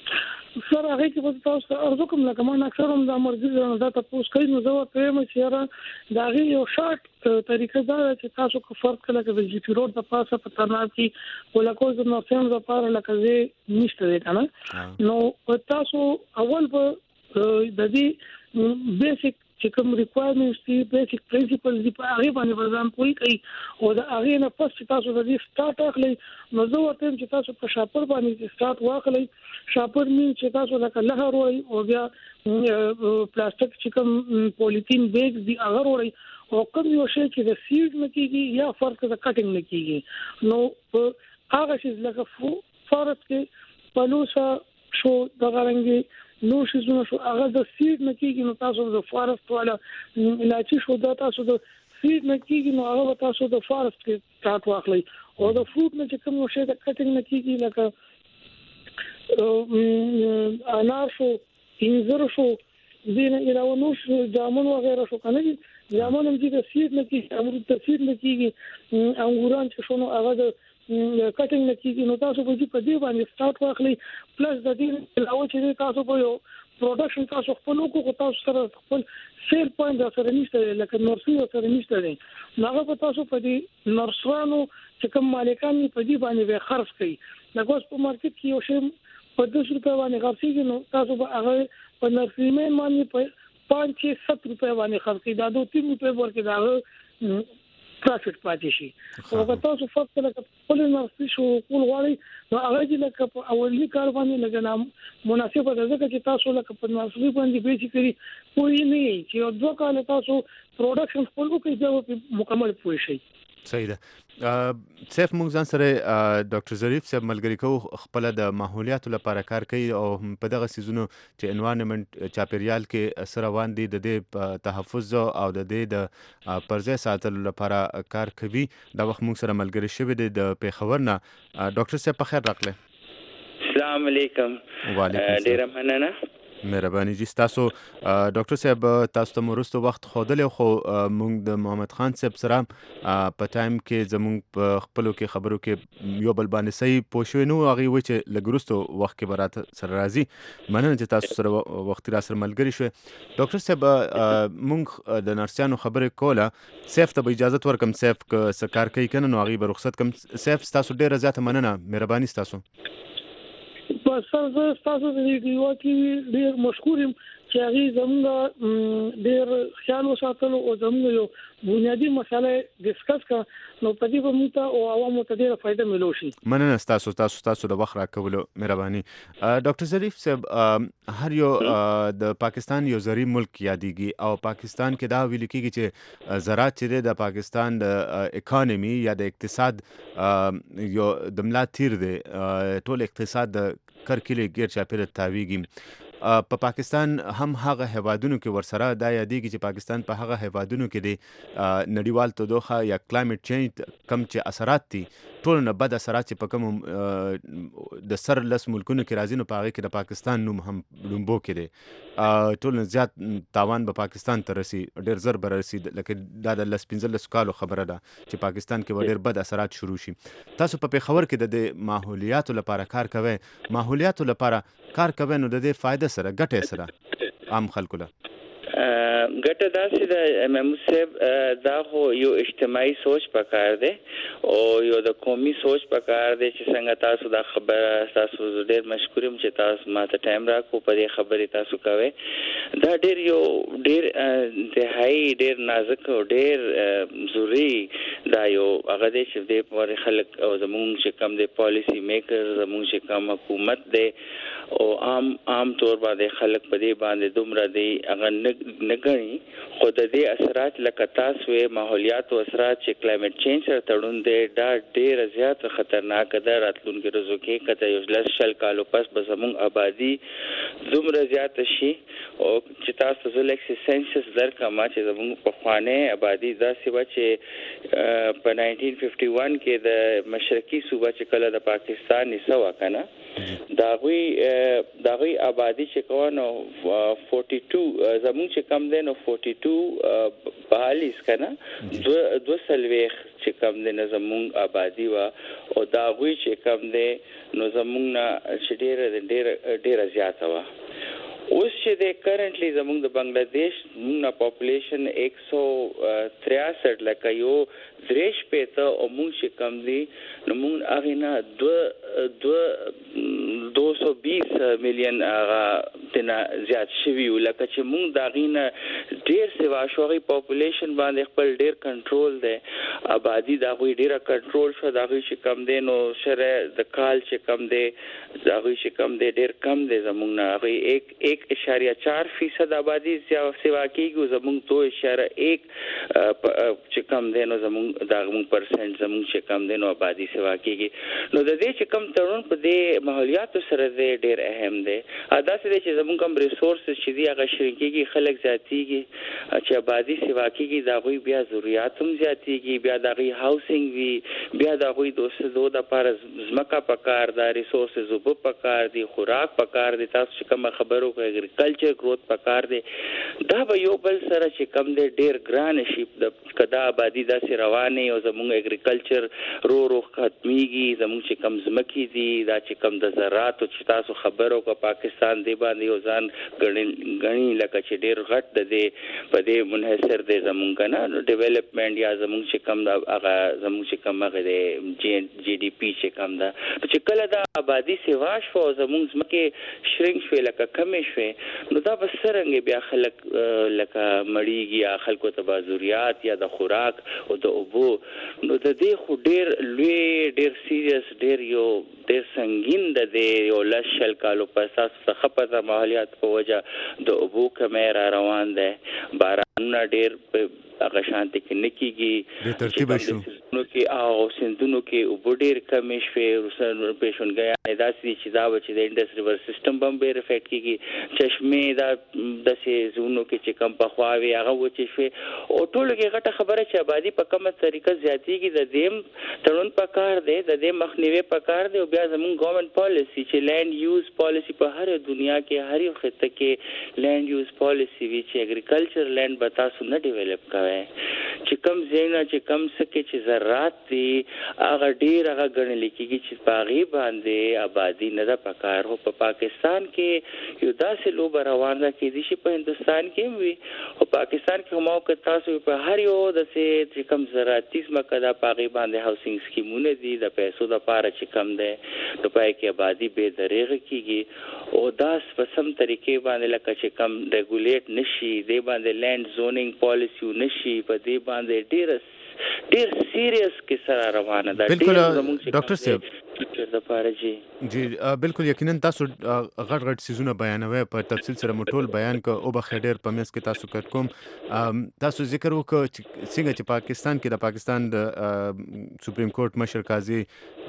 سره هغه کې په تاسو ارزو کوم لکه ما اکثر هم د مرګ دا تاسو کوي نو زه وایم چې را دا غي یو شارټ طریقه دا چې تاسو کو فرق کله کې د جی پی روډ د پاسه په تناب کې ولکه د نوسم د پاره لکه زه نشته دی کنه نو تاسو اول په د دې بیسیک چې کوم ریکوایرمنټس دي بیسیک پرنسپلز دي په هغه باندې ورځم پوي کوي او دا هغه نه پس تاسو د دې سٹارټ اخلي نو زه ورته چې تاسو په شاپر باندې سٹارټ واخلي شاپر مين چې تاسو لکه له وروي او بیا پلاستیک چې کوم پولیتین بیگ دي هغه وروي او کوم یو شی چې د سیډ نکېږي یا فرق د کټینګ نکېږي نو هغه چې لکه فارت کې پلوسا شو د غرنګي نو شزونه شو هغه د سیډ نکېږي نو تاسو د فارست والا علاج شو دا تاسو د سیډ نکېږي نو هغه تاسو د فارست کې سٹارټ واخلي او د فروټ نه چې کوم شی د کټینګ نکېږي لکه انار شو انځر شو دینه علاوه نو جامون وغیرہ شو کنه جامون هم چې د سیډ نکېږي امرود د سیډ نکېږي انګوران چې شنو هغه د کټینګ نکېږي نو تاسو په دې باندې سٹارټ واخلي پلس د دې علاوه چې تاسو په یو پروډکشن تاسو خپل کو تاسو سره خپل سیل پوینټ سره نشته لکه نورسي سره نشته دی هغه په تاسو په دې نورسانو چې کوم مالکان په دې باندې به خرڅ کوي لکه اوس په مارکیټ کې یو شی په 200 روپیا باندې خرڅيږي نو تاسو به هغه په نرسي باندې په 5-7 روپیا باندې خرڅي دا 2-3 روپیا ورکې دا پروفټ پاتې شي او تاسو فقط لکه خپل نرسي شو کول غواړي نو هغه چې لکه په اولي کار باندې لګنام مناسبه ده چې تاسو لکه په نرسي باندې بیسیکلی کوئی نه چې دوه کال تاسو پروډکشن خپل کوي دا مکمل پوي شي صحیح ده سیف موږ ځان سره ډاکټر ظریف صاحب ملګری کو خپل د ماحولیاتو لپاره کار کوي او په دغه سيزونو چې انوایرنمنت چاپیریال کې اثر روان دي د دې تحفظ او د دې د پرځای ساتلو لپاره کار کوي دا وخت موږ سره ملګری شوی دی د پیښور نه ډاکټر صاحب په خیر راغله السلام علیکم وعلیکم ډیر مننه مهرباني جی تاسو ډاکټر صاحب تاسو ته مرستو وخت خودل خو مونږ د محمد خان صاحب سره په ټایم کې زمونږ په خپلو کې خبرو کې یو بل باندې صحیح پوښوي نو هغه و چې لګرستو وخت کې برات سره راځي مننه چې تاسو سره وخت را سره ملګری شو ډاکټر صاحب مونږ د نرسانو خبرې کوله سیف ته اجازه ورکم سیف ک سکار کوي کنه نو هغه رخصت کم سیف تاسو ډیر زیات مننه مهرباني تاسو بس تاسو د دې وکی ډیر مشکور یم چې هغه زموږ ډیر خیال وساتلو او زموږ یو بنیادی مسله ډیسکس کا نو په دې باندې او عوامو ته ډیره فائدہ ملو شي مننه تاسو د وخت راکولو مهرباني ډاکټر ظریف صاحب هر یو د پاکستان یو زری ملک یادېږي او پاکستان کې دا ویل کېږي چې زراعت چې د پاکستان د اکانومي یا د اقتصاد یو د ملا تیر دی ټول اقتصاد د کرکلې غیر چاپیره تاویږي په پاکستان هم هغه هوادونو کې ورسره دا یادېږي چې پاکستان په هغه هوادونو کې دی نړیوال تودوخه یا کلایمټ چینج کم چې اثرات دي ټول نه بد اثرات چې په کوم د سر لس ملکونو کې راځي نو په هغه کې د پاکستان نوم هم لومبو کې دی ټول نه زیات تاوان به پاکستان ته رسي ډیر زر به رسي لکه دا د لس 15 کالو خبره ده چې پاکستان کې ډیر بد اثرات شروع شي تاسو په خبر کې د ماحولیاتو لپاره کار کوي ماحولیاتو لپاره کار کوي نو د دې فائدہ سره ګټه سره عام خلکو له ګټه داسې د محمود صاحب دا خو یو اجتماعي سوچ پکار دی او یو د قومي سوچ پکار دی چې څنګه تاسو دا خبره تاسو ډېر مشکورم چې تاسو ماته ټایم راکو په دې خبرې تاسو کوي دا ډېر یو ډېر انتهایی ډېر نازک او ډېر ضروري دا یو هغه دی چې د پر خلک او زموږ چې کوم دی پالیسی میکر زموږ چې کوم حکومت دی او عام طور باندې خلک په دې باندې دومره دی هغه نګني خو د دې اثرات لکه تاسو ماحولیات او اثرات چې کلایمټ چینج سره تړون دي دا ډېر زیات خطرناک ده راتلونکي ورځو کې کته یو لږ شل کالو پس به زموږ آبادی دومره زیات شي او چې تاسو زلک سنسس درکما چې زموږ په خوانه آبادی داسې و چې په 1951 کې د مشرقي صوبه چې کله د پاکستان نسوا کنه دا غوي آبادی چې کوونه 42 زمون چې کم دی نو 42 42 کنه 2 چې کم دی زمون آبادی وا او دا غوي چې کم دی نو زمون چې ډیره زیاته وا. اوس چې د کرنټلی زمونږ د بنگلاديش موږ پاپولیشن 163 لکه یو 3 او موږ چې کم دي نو موږ هغه نه 220 میلیون هغه تنا زیات شوی لکه چې موږ دا غینه ډیر سیوا شوغي پاپولیشن باندې خپل ډیر کنټرول دی آبادی دا غوي ډیره کنټرول شو دا غوي چې کم دی نو شره د کال چې کم دی دا غوي چې کم دی ډیر کم دی زمونږ نه غوي 1.4% آبادی سیوا کیږي زمونږ 2.1 چې کم دی نو زمونږ دا پرسنټ زمونږ چې کم دی نو آبادی سیوا کیږي نو د دې چې کم تړون په دې ماحولیاتو سره ډیر اهم دی ادا سره چې زمونږ کم ریسورسز چې دی هغه شریکيږي خلک زیاتیږي چې آبادی سیوا کیږي دا غوي بیا ضرورت هم زیاتیږي بیا دا غي هاوسینګ وی بیا دا غوي دوه د پر زمکا پکار دا ریسورسز وب پکار دي خوراک پکار دي تاسو چې کوم خبرو کوي اګریکلچر گروث پکار دي دا به یو بل سره چې کم دی ډیر ګران شي د کدا آبادی دا سي روانه او زموږ اګریکلچر رو ختميږي زموږ چې کم زمکی دي دا چې کم د زراعت او چې تاسو خبرو کو پاکستان دی باندې او ځان غني لکه چې ډیر غټ د په دې منحصر دی زموږ نه ډیولپمنٹ یا زموږ چې کم دا هغه زموږ چې کم هغه دی جی ډي پی چې کم دا چې کله دا آبادی سیواش او زموږ زمکه شرینک شوی لکه کمې شوی نو دا بسرنګ بیا خلک لکه مړیږي یا خلکو ته بازوریات یا د خوراک او د اوبو نو د دې خو ډیر لوی ډیر سیریس ډیر سنگین د دې یو لشل کالو په اساس څخه په ماحولیات په وجه د اوبو کمه روان ده بارانونه ډیر هغه شانتي کې نکېږي به ترتیب شو نو کې او سندونو کې اوبو ډیر کمې شوې روسن پېښونګیا داسې چې دا چې د انډس ریور سیستم هم به افیکټ کیږي چشمه دا د سه زونو کې چې کم په خواوي هغه و چې شوې او ټول کې غټه خبره چې آبادی په کومه طریقه زیاتیږي د دیم تړون پکار دی د دې مخنیوي پکار دی او بیا زموږ ګورنمنت پالیسی چې لینډ یوز پالیسی په هر دنیا کې هر یو خطه کې لینډ یوز پالیسی وی چې اګریکلچر لینډ به تاسو نه ډیولپ کوي چې کم زینا چې کم سکه چې زراعت دي هغه ډیر هغه ګڼل کېږي چې پاغي باندې آبادی نه ده پکار هو په پاکستان کې یو داسې لوب روان ده کې دي چې په هندستان کې وي او پاکستان کې هم او تاسو په هر یو د چې کم زراعتي مکه ده پاغي باندې هاوسینګ سکیمونه دي د پیسو د پاره چې کم ده نو پای کې آبادی به دریغه کېږي او داس په سم طریقې باندې لکه چې کم ریګولیټ نشي دی باندې لینډ زونینګ پالیسی نشي په دې باندې ډیر سیریس کې سره روانه ده بالکل ډاکټر صاحب د پاره جی بالکل یقینا تاسو غټ سيزونه بیانوي په تفصیل سره مټول بیان کو او بخیر ډیر په مس کې تاسو کټ کوم تاسو ذکر وکړ څنګه چې پاکستان کې د پاکستان د سپریم کورټ مشر قاضي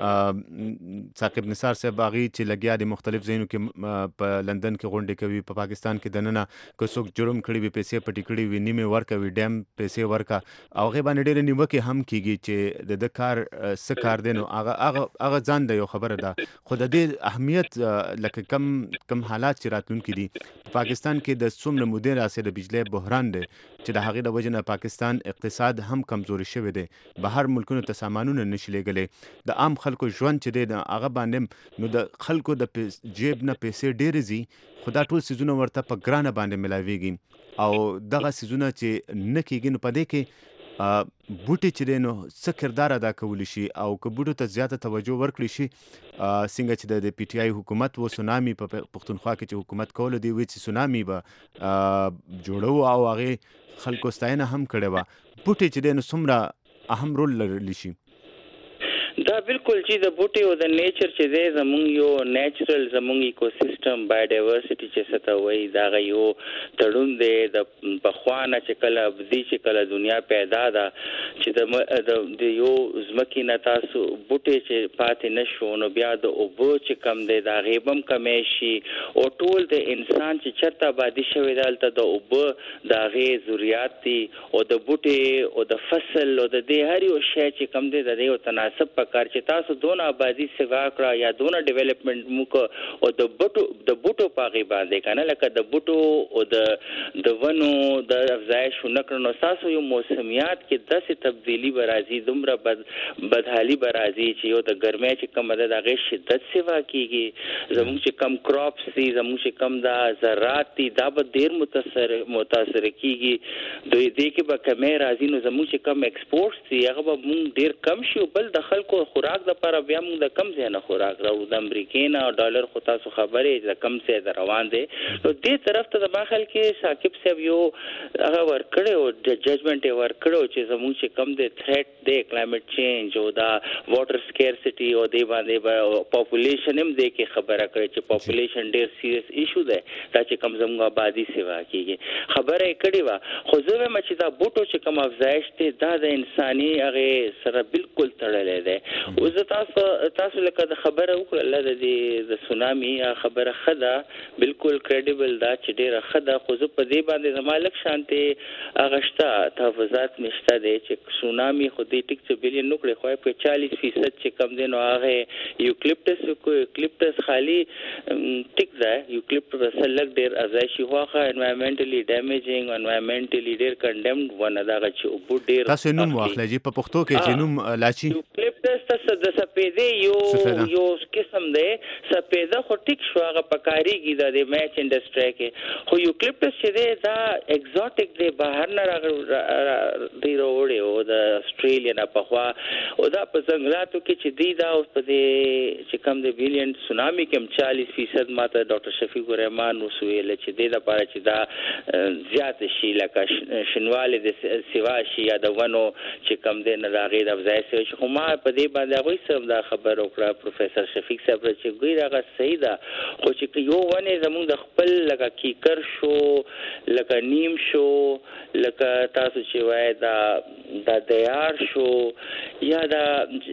ثاقب نثار صاحب باغی چې لګیا دي مختلف ځایونو کې په لندن کې غونډې کوي په پاکستان کې دننه که څوک جرم کړی وي پیسې پټی کړی وي نیمه ورکا وي ډیم پیسې ورکا او غي باندې ډېر نیوکه هم کیږي چې د کار څه کار دي نو هغه ځان د یو خبره ده خو د دې اهمیت لکه کم حالات چې راتلونکي دي پاکستان کې د څومره مودې راسي د بجلی بحران دی چې د هغې د وجه نه پاکستان اقتصاد هم کمزوري شوی دی بهر ملکونو ته سامانونه نشي لېږلی د عام خلکو ژوند چې دی هغه باندې نو د خلکو د جیب نه پیسې ډېرې ځي خو دا ټول څیزونه ورته په ګرانه باندې ملاویږي او دغه څیزونه چې نه کېږي نو په دې کې بوټي چې دی نو څه کردار ادا کولی شي او که بوټو ته زیاته توجه ورکړي شي څنګه چې د پی ټی آی حکومت و سونامي په پښتونخوا کې چې حکومت کوله دی وی چې سونامي به جوړو او هغه خلکو ستاینه هم کړې وه بوټي چې دی نو څومره اهم رول لرلی شي دا بالکل چې د بوټي او د نیچر چې دی زمونږ یو نیچرل زمونږ ایکوسیستم بایوډایورسټي چې څه ته وایي دا یو تړون دی د پخوانه چې کله ابدي چې کله دنیا پیدا ده چې د یو ځمکې نه تاسو بوټي چې پاتې نشو نو بیا د اوبو چې کم دی دا غیبم کمې شي او ټول د انسان چې چرته آبادي شوی دی هلته د اوبه د هغې ضرورت دي او د بوټي او د فصل او د دې هر یو شی چې کم دی د دې یو تناسب پکار چې تاسو دونه آبادی سوا کړه یا دونه ډیولپمنٹ موکو او د بوټو پاغي باندې کنه لکه د بوټو او د ونو د افزایش نکړو تاسو یو موسمیات کې داسې تبدیلی برازي دومره بدحالي برازي چې یو د ګرمۍ چې کم د هغه شدت سوا کیږي زموږ چې کم کراپس دي زموږ چې کم دا زراعت دي دا به ډیر متاثر کیږي دوی دې کې به کمې راځي نو زموږ چې کم ایکسپورټس دي هغه به موږ ډیر کم شي بل د خلکو خوراک لپاره بیا موږ د کم ځای نه خوراک راو د امریکای نه ډالر خو تاسو خبرې د کم ځای روان دي نو دې طرف ته د ماخل کې ثاقب صاحب یو هغه ورکړو د ججمنټ ورکړو چې زموږ چې کم د تھریټ دی کلایمټ چینج او دا واټر سکیرسټي او دی باندې پاپولیشن هم دی کې خبره کوي چې پاپولیشن ډیر سیریس ایشو دی دا چې کم زموږ آبادی سیوا کیږي خبره کړي وا خو زه وایم چې دا بوټو چې کم افزایش دی دا د انساني هغه سره بالکل تړلې ده او زه تاسو لکه د خبره وکړه د سونامي خبره خدا بالکل کریډیبل دا چې ډیره خدا خو زه په دې باندې زمالک شانته اغشتا تحفظات نشته دي چې سونامي خو دې ټیک چې بلین نکړي خو په 40% چې کم دي نو هغه یوکلیپټس خالی ټیک ده یوکلیپټس لګ ډیر ازایشي واخه انوایرنمنټلی ډیمیجینګ انوایرنمنټلی ډیر کنډمډ ونه دا چې وبو ډیر تاسو نوم واخلئ چې په پښتو کې چې نوم لاچی یوکلیپټس تاسو د سپېدې یو قسم دی سپېده خو ټیک شو هغه پکاريږي د میچ انډستری کې خو یوکلیپټس چې دی دا ایگزوټیک دی بهر نه دی وروړي او د استرالیا نه په خوا او دا په ځنګلاتو کې چې دی دا اوس په دې چې کم د بیلین سونامي کې 40% ماته ډاکټر شفیق الرحمن وسویل چې دی لپاره چې دا زیات شي لکه شنواله د سیوا شي یا د ونو چې کم دی نه راغی د افزایش شي خو ما په دې باندې هغه سم دا خبر وکړه پروفیسور شفیق صاحب چې ګوي راغه صحیح ده خو چې یو ونه زموږ د خپل لکه کیکر شو لکه نیم شو لکه تاسو چې وای دا دیار شو یا دا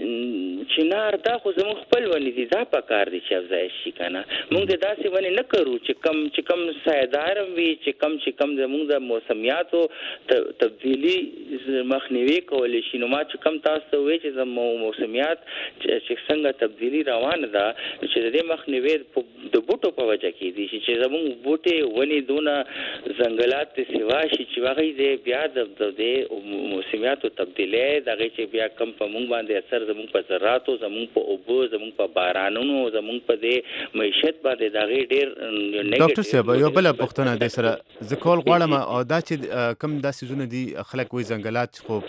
چنار دا خو زموږ خپل ونی دي دا پکار دي چې افزایش شي کنه موږ د داسې ونی نه کرو چې کم سایدار وي چې کم زموږ د موسمیاتو تبدیلی مخنیوي کول شي نو ما چې کم تاسو وای چې زموږ موسمیات چې څنګه تبدیلی روانه ده چې د مخنیوي د بوټو په وجه کې دي چې زموږ بوټي ونی دونه ځنګلات سیوا شي چې واغې دې بیا د موسمیاتو تبدیلی دغه چې بیا کم په مونږ باندې اثر زموږ په زراعتو زموږ په اوبو زموږ په بارانونو زموږ په دې معیشت باندې دغه ډیر ډاکټر صاحب یو بل پښتنه د سره زکول غواړم او دا چې کم داسې زونه دي خلک وي ځنګلات خو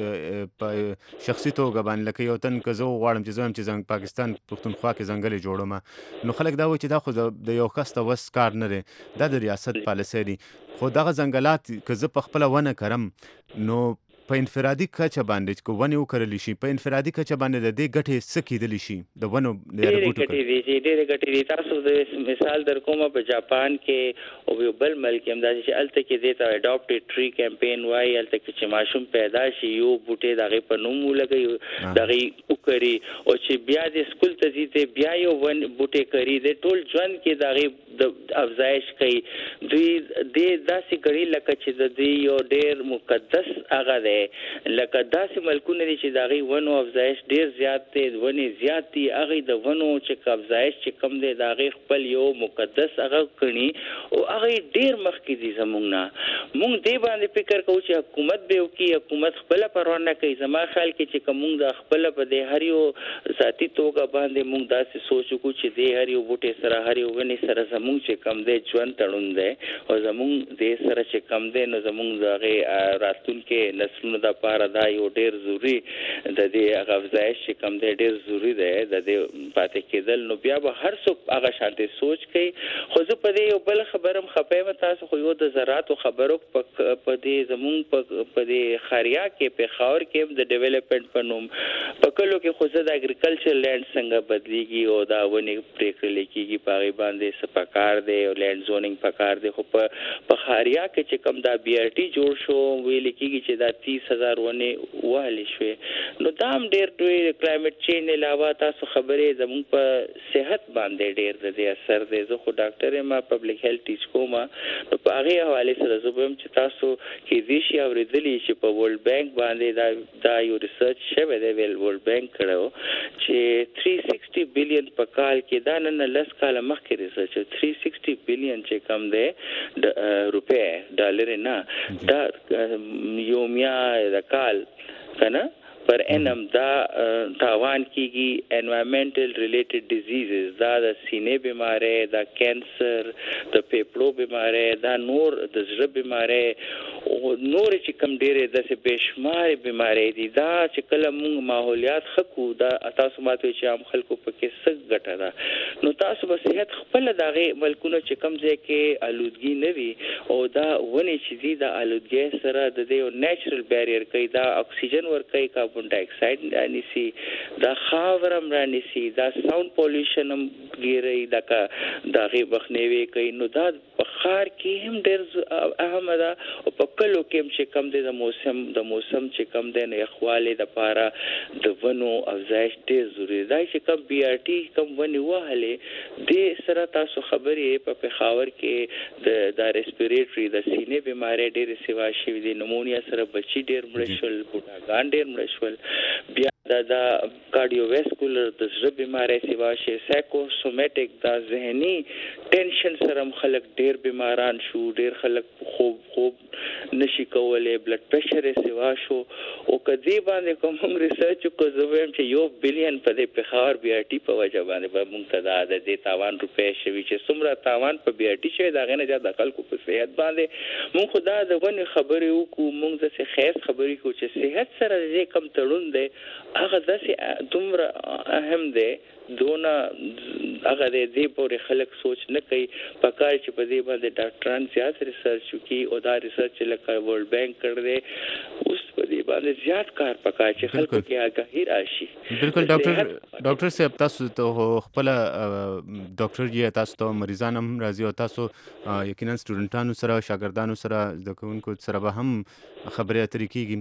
په شخصي توګه باندې لکه یو تن که زه غواړم چې زم چې پاکستان پښتونخوا کې ځنګل جوړم نو خلک دا وایي چې دا خو د یو کس ته وس کار نه دی دا د ریاست پالیسي دی خو دغه ځنګلات که زه په خپله ونه کرم نو په انفرادي کچه باندې کو ونه وکړل شي په انفرادي کچه باندې د دې ګټې څه کېدلی شي د ونو د بوټو ډېرې ګټې دي تاسو د مثال در کوم په جاپان کې او یو بل ملک هم دا چې الته کې دیتا اډاپټ ټری کمپین وای الته کې چې ماشوم پیدا شي یو بوټي دغه په نوم ولګي دغه وکړي او چې بیا د سکول ته ځي بیا یو ون بوټي کوي د ټول ژوند کې دغه د افزایش کوي دوی د داسې کړي لکه چې د دې یو ډېر مقدس هغه دی لکه داسې ملکونه دي چې دغه ونو افزایش ډیر زیات دی ونی زیات دي هغه د ونو چې افزایش چې کم دی دغه خپل یو مقدس هغه کړي او هغه ډیر مخکې دي زمونږ نه مونږ دې باندې فکر کوو چې حکومت به وکي حکومت خپل پروا نه کوي زما خیال کې چې کوم د خپل په دې هر یو ذاتی توګه باندې مونږ داسې سوچ وکړو چې دې هر یو بوټي سره هر یو ونی سره زمونږ چې کم دی ژوند تړون دی او زمونږ دې سره چې کم دی نو زمونږ دغه راتلونکي نسلونو د پاره دا یو ډیر ضروری د دې افزایش چې کم دی ډیر ضروری دی د دې پاتې کېدل نو بیا به هر څوک هغه شانتي سوچ کوي خو زه په دې یو بل خبرم خپېم تاسو خو یو د زراعت خبرو په دې زمونږ په دې خاریا کې په خاور کې د ډیولپمنٹ په نوم په کلو کې خو زه د اګریکلچر لینډ څنګه بدلیږي او دا ونی پریکړه لیکيږي په باندې سپکار دی او لینډ زونینګ پکار دی خو په خاریا کې چې کم دا بي ار ټي جوړ شو ویل کېږي چې دا 30,000 ونې وهلې شوې. نو دا هم ډېر دوی کلایمټ چینج علاوه تاسو خبرې زموږ په صحت باندې ډېر د دې اثر دی. زه خو ډاکټر یم، پبلک هیلث ټیچ کوم، نو په هغې حوالې سره زه به هم چې تاسو کېدای شي اورېدلي چې په ورلډ بانک باندې دا یو ریسرچ شوی دی، ورلډ بانک کړی چې 360 بلین په کال کې، دا نن 10 کاله مخکې ریسرچ 360 بلین چې کم دی روپۍ ډالر نه، دا یومیا د کال کنه پر انم دا تاوان کیږي. انوایرنمنټل ریلیټډ ډیزیزز، دا د سینې بیماری، دا کینسر، د پیپړو بیماری، دا نور د زړه بیماری او نور چې کم ډېرې داسې بېشمارې بیماری دي. دا چې کله موږ ماحولیات ښه کړو، دا تاسو ماته چې عام خلکو پکې څه ګټه ده، نو تاسو به صحت خپله د هغې ملکونو چې کم ځای کې آلودګي نه وي او دا ونې چې دي د آلودګۍ سره د دې یو نیچرل بیریر کوي، دا اکسیجن ورکوي، کاربن ډای اکساید رانیسي، دا خاور هم رانیسي، دا ساوند پولیوشن هم ګیروي، دا هغې مخنیوی کوي. نو دا په ښار کې هم ډېر اهمه ده او په کلو کې هم چې کم دی د موسم چې کم دی نو یخوالي دپاره د ونو افزایش ډېر ضروري دی. دا چې کم بي آر ټي کم ونې وهلې دې سره تاسو خبرې په پېښور کې د ریسپیریټري د سینې بیمارۍ ډېرې سیوا شوي دي، نمونیا سره بچي ډېر مړه شول، بوډاګان ډېر مړه شول، بیا دا کارډیوواسکولر د زړه بیماری سیوا شي، سایکوسومیټک دا ذهني ټینشن سره خلک ډېر بیماران شو، ډېر خلک خوب نشي کولی، بلډ پریشر یې سیوا شو. او که دې باندې کوم ریسرچ وکړو زه وایم چې 1 بلین په دې پېښور بي آر ټي په وجه باندې به موږ ته د دې تاوان روپۍ شوي چې څومره تاوان په بي آر ټي شوی د هغې نه زیات د خلکو په صحت باندې. موږ خو دا د ونې خبرې وکړو، موږ داسې ښایست خبرې کوو چې صحت سره د دې کم تړون دی هغه داسې دومره اهم دی، دونه هغه دې پورې خلک سوچ نه کوي. پکار چې په دې باندې ډاکټران زیات ریسرچ وکړي او دا ریسرچ لکه ورلډ بانک کړی دی، اوس په دې باندې زیات کار پکار چې خلکو کې آګاهي راشي. بالکل ډاکټر صاحب، تاسو ته خپل ډاکټر یې، تاسو ته مریضان هم راځي او تاسو یقینا سټوډنټانو سره، شاګردانو سره، زده کوونکو سره به هم خبرې اترې کیږي.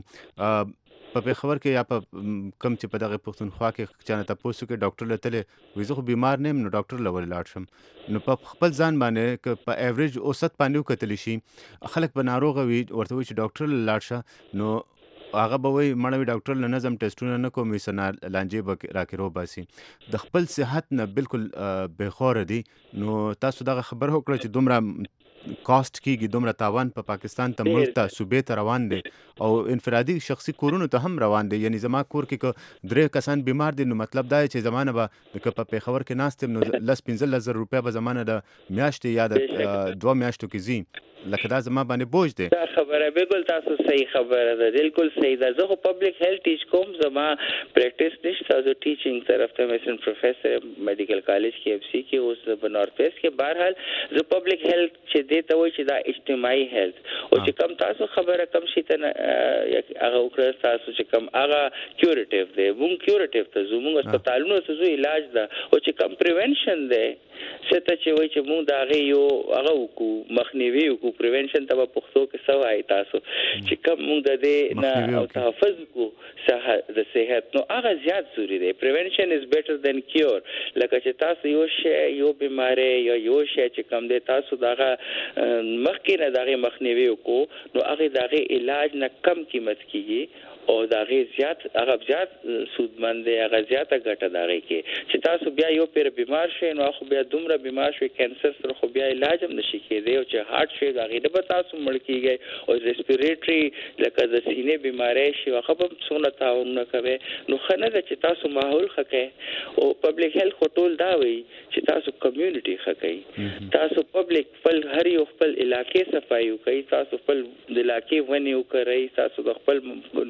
په پېښور کې یا په کم چې په دغه پښتونخوا کې چا نه تپوس وکړي ډاکټر له تللی وایي زه خو بیمار نه یم نو ډاکټر له ولې لاړ شم. نو په خپل ځان باندې که په ایوریج اوسط باندې وکتلی شي، خلک به ناروغه وي ورته وایي چې ډاکټر له لاړ شه، نو هغه به وایي مړه وي ډاکټر له نظم ټسټونه نه کوم، څه لانجې به راکې روباسي. د خپل صحت نه بالکل بېخوره دي. نو تاسو دغه خبره وکړه چې دومره کاست کیږي، دومره تاوان په پاکستان ته، ملک ته، صوبې ته روان دی او انفرادي شخصي کورونو ته هم روان دی. یعنی زما کور کې که 3 کسان بیمار دي نو مطلب دا چې زمانه به که په پېښور کې ناست یم نو 15,000 روپۍ به زمانه د میاشتې یا د 2 میاشتو کې ځي، لکه دا زما باندې بوج دی. دا خبره بالکل تاسو صحیح خبره ده، بالکل صحیح ده. زه خو پبلک هیلث ټیچ کوم، زما پریکټیس نشته، زه ټیچینګ طرف ته اسسټنټ پروفیسر میډیکل کالج کې اف سی کې، اوس په نورث ویسټ کې. بهرحال زه پبلک هیلث چې دې ته وایي چې دا اجتماعي هیلث او چې کم تاسو خبره کم شي ته هغه وکړه، تاسو چې کم هغه کیورټیو دی، مونږ کیورټیو ته ځو، مونږ هسپتالونو ته ځو، علاج ده. او چې کم پریونشن دی څه ته چې وایي چې مونږ د هغې یو هغه وکړو، مخنیوي وکړو. پریونشن ته به پښتو کې څه وایي تاسو چې کم مونږ د دې نه تحفظ وکړو د صحت، نو هغه زیات ضروري دی. پریونشن از بیټر دین کیور. لکه چې تاسو یو شی، یو بیماری یا یو شی چې کم دی تاسو دغه مخکې نه د هغې مخنیوي وکړو، نو هغې د هغې علاج نه کم قیمت کیږي او د هغې هغه زیات سودمند دی، هغه زیاته ګټه د هغې کې. چې تاسو بیا یو پیر بیمار شئ نو خو بیا دومره بیمار شئ کینسر سره خو بیا علاج هم نشي کېدی، او چې هارټ شئ د هغې نه به تاسو مړ کېږئ، او ریسپیریټري لکه د سینې بیماری شي هغه به څومره تاوانونه کوي. نو ښه نه ده چې تاسو ماحول ښه کړئ. او پبلک هیلث خو ټول دا وایي چې تاسو کمیونټي ښه کړئ، تاسو پبلک خپل هر یو خپل علاقې صفایي وکړئ، تاسو خپل د علاقې ونې وکرئ، تاسو د خپل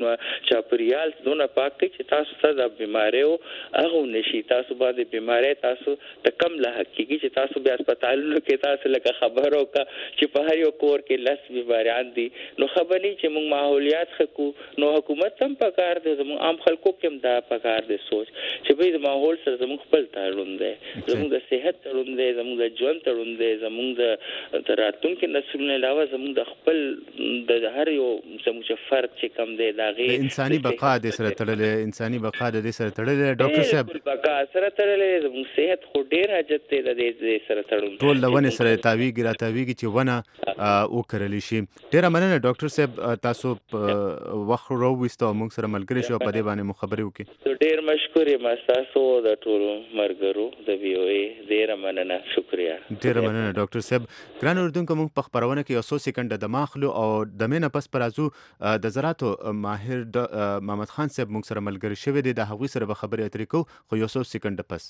چاپریال دونه پاک کړئ چې تاسو ته د بیماریو هغه نشي، تاسو باندې بیماری تاسو ته کم لاحق کېږي چې تاسو بیا هسپتالونو کې تاسو لکه خبر وکړه چې په هر یو کور کې 10 بیماریان دي. نو خبر نه چې موږ ماحولیات ښه کړو، نو حکومت هم پکار دی، زموږ عام خلکو کې هم دا پکار دی سوچ چې بھئی د ماحول سره زموږ خپل تعلق دی، زموږ د صحت تړون دی زموږ د ژوند تړون دی زموږ د راتلونکي نسلونو علاوه زموږ د خپل د هر یو زموږ فرد چې کم دی د هغې انساني بقا د سره تړلې انساني بقا د دې سره تړلې ډاکټر صاحب بقا سره تړلې زموږ صحت خو ډېر حاجت دی د دې سره تړون ټول د ونې سره تاویږي راتاویږي چې ونه وکرلی شي. ډېره مننه ډاکټر صاحب تاسو وخت راوویسته او موږ سره ملګري شو په دې باندې مو خبرې وکړې. ډېر مشکور یم ستاسو د ټولو ملګرو د وی او ای ډېره مننه شکریه. ډېره مننه ډاکټر صاحب. ګران اردوونکو موږ په خپرونه کې یو څو سکنډه د ماخلو او د مینه پس پر ازو د زراعتو ماهر محمد خان صاحب موږ سره ملګری شوی دی د هغوی سره به خبرې اترې کوو خو یو څو سکنډه پس.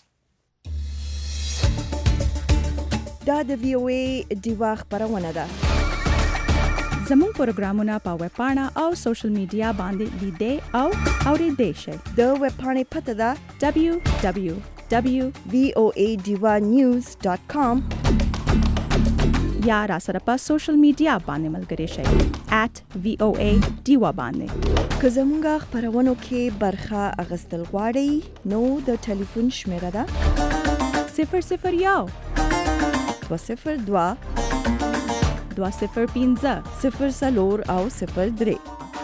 دا د وی او ای ډیوا خبرونه ده. زموږ پروګرامونه په ویب پاڼه او سوشل میډیا باندې لیدئ او اورېدئ شئ. د ویب پاڼې پته ده www.voadivanews.com یا را سره په سوشل میډیا باندې ملګري شئ @VOA ډیوا باندې. که زموږ خبرونو کې برخه اخیستل غواړئ نو د ټلیفون شمیره ده 001 202 205 04 او 03.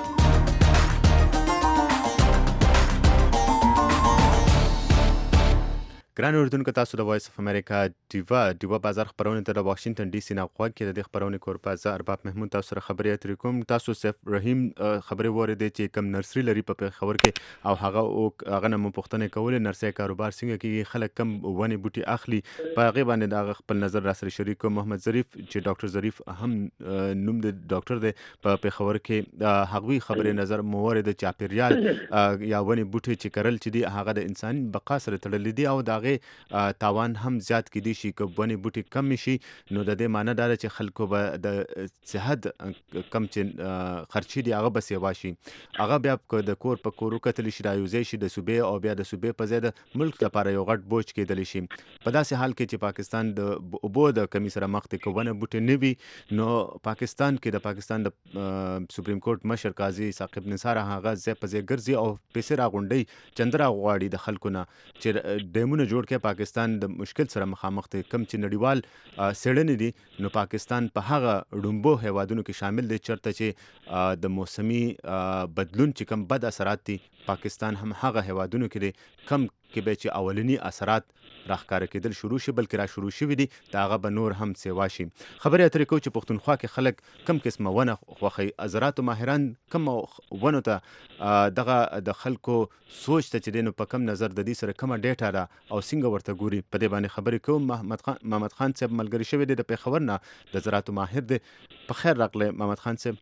ګران اردوونکو تاسو د وایس اف امریکا ډیوا بازار خبرونه ته د واشنگټن ډي سي نه غوږ کې د خبرونه کورپا زه ارباب محمود تاسو سره خبرې اترې کوم. تاسو سیف رحیم خبرې واردې چې کم نرسري لري په خبر کې او هغه نه مو پوښتنه کولې نرسي کاروبار څنګه کې خلک کم ونې بوټي اخلي په هغه باندې د خپل نظر را سره شریک کوم. محمد ظریف چې ډاکټر ظریف هم نوم د ډاکټر دی په خبر کې هغوی خبرې نظر موارد چاپیریال یا ونې بوټي چې کرل چې دی هغه د انسان بقا سره تړلې دي او د تاوان هم زیات کېدی شي که ونې بوټي کم شي نو د دې معنی دا ده چې خلکو به د صحت کم چې خرچي دي هغه به سیوا شي. هغه بیا د کور په کور وکتلی شي رايوځای شي د صوبې او بیا د صوبې په ځای د ملک لپاره یو غټ بوج کېدلی شي. په داسې حال کې چې پاکستان د اوبو د کمی سره مخ دی که ونه بوټي نه وي نو پاکستان کې د پاکستان د سپریم کورټ مشر قاضي ثاقب نثار هغه ځای په ځای ګرځي او پیسې راغونډي چندرا غواړي د خلکو نه چې ډیمونه جوړ کې پاکستان د مشکل سره مخامخ دی. کم چې نړیوال څېړنې دي نو پاکستان په هغه ډومبو هیوادونو کې شامل دی چېرته چې د موسمي بدلون چې کم بد اثرات دي پاکستان هم هغه هیوادونو کې دی کم کې به چې اولنی اثرات راښکاره کېدل شروع شي بلکې را شروع شوي دي د هغه به نور هم سیوا شي. خبرې اترې کوو چې پښتونخوا کې خلک کم قسمه ونه خوښوي. زراعتو ماهران کم ونو ته دغه د خلکو سوچ ته چې دی نو په کم نظر د دې سره کمه ډیټا ده او څنګه ورته ګوري په دې باندې خبرې کوم. محمد خان صاحب ملګری شوی دی د پېښور نه د زراعتو ماهر دی. په خیر راغلی محمد خان صاحب.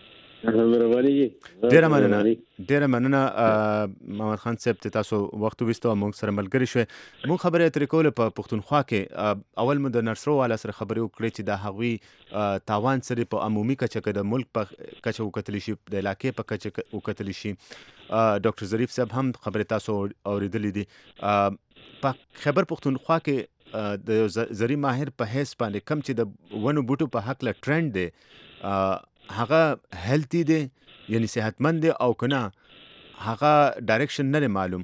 ډیره مننه محمد خان صاحب چې تاسو وخت ویستو موږ سره ملګری شوي. موږ خبرې اترې کولې په پښتونخوا کې اول مو د نرسرو والا سره خبرې وکړې چې د هغوی تاوان سره په عمومي کچه کې د ملک په کچه وکتلی شي د علاقې په کچه وکتلی شي. ډاکټر ظریف صاحب هم خبرې تاسو اوریدلې دي. په خیبر پښتونخوا کې د زری ماهر په حیث باندې کم چې د ونو بوټو په حق له ټرند دی هغه هیلتي دی یعنی صحتمند دی او کنه هغه ډایرکشن نه معلوم.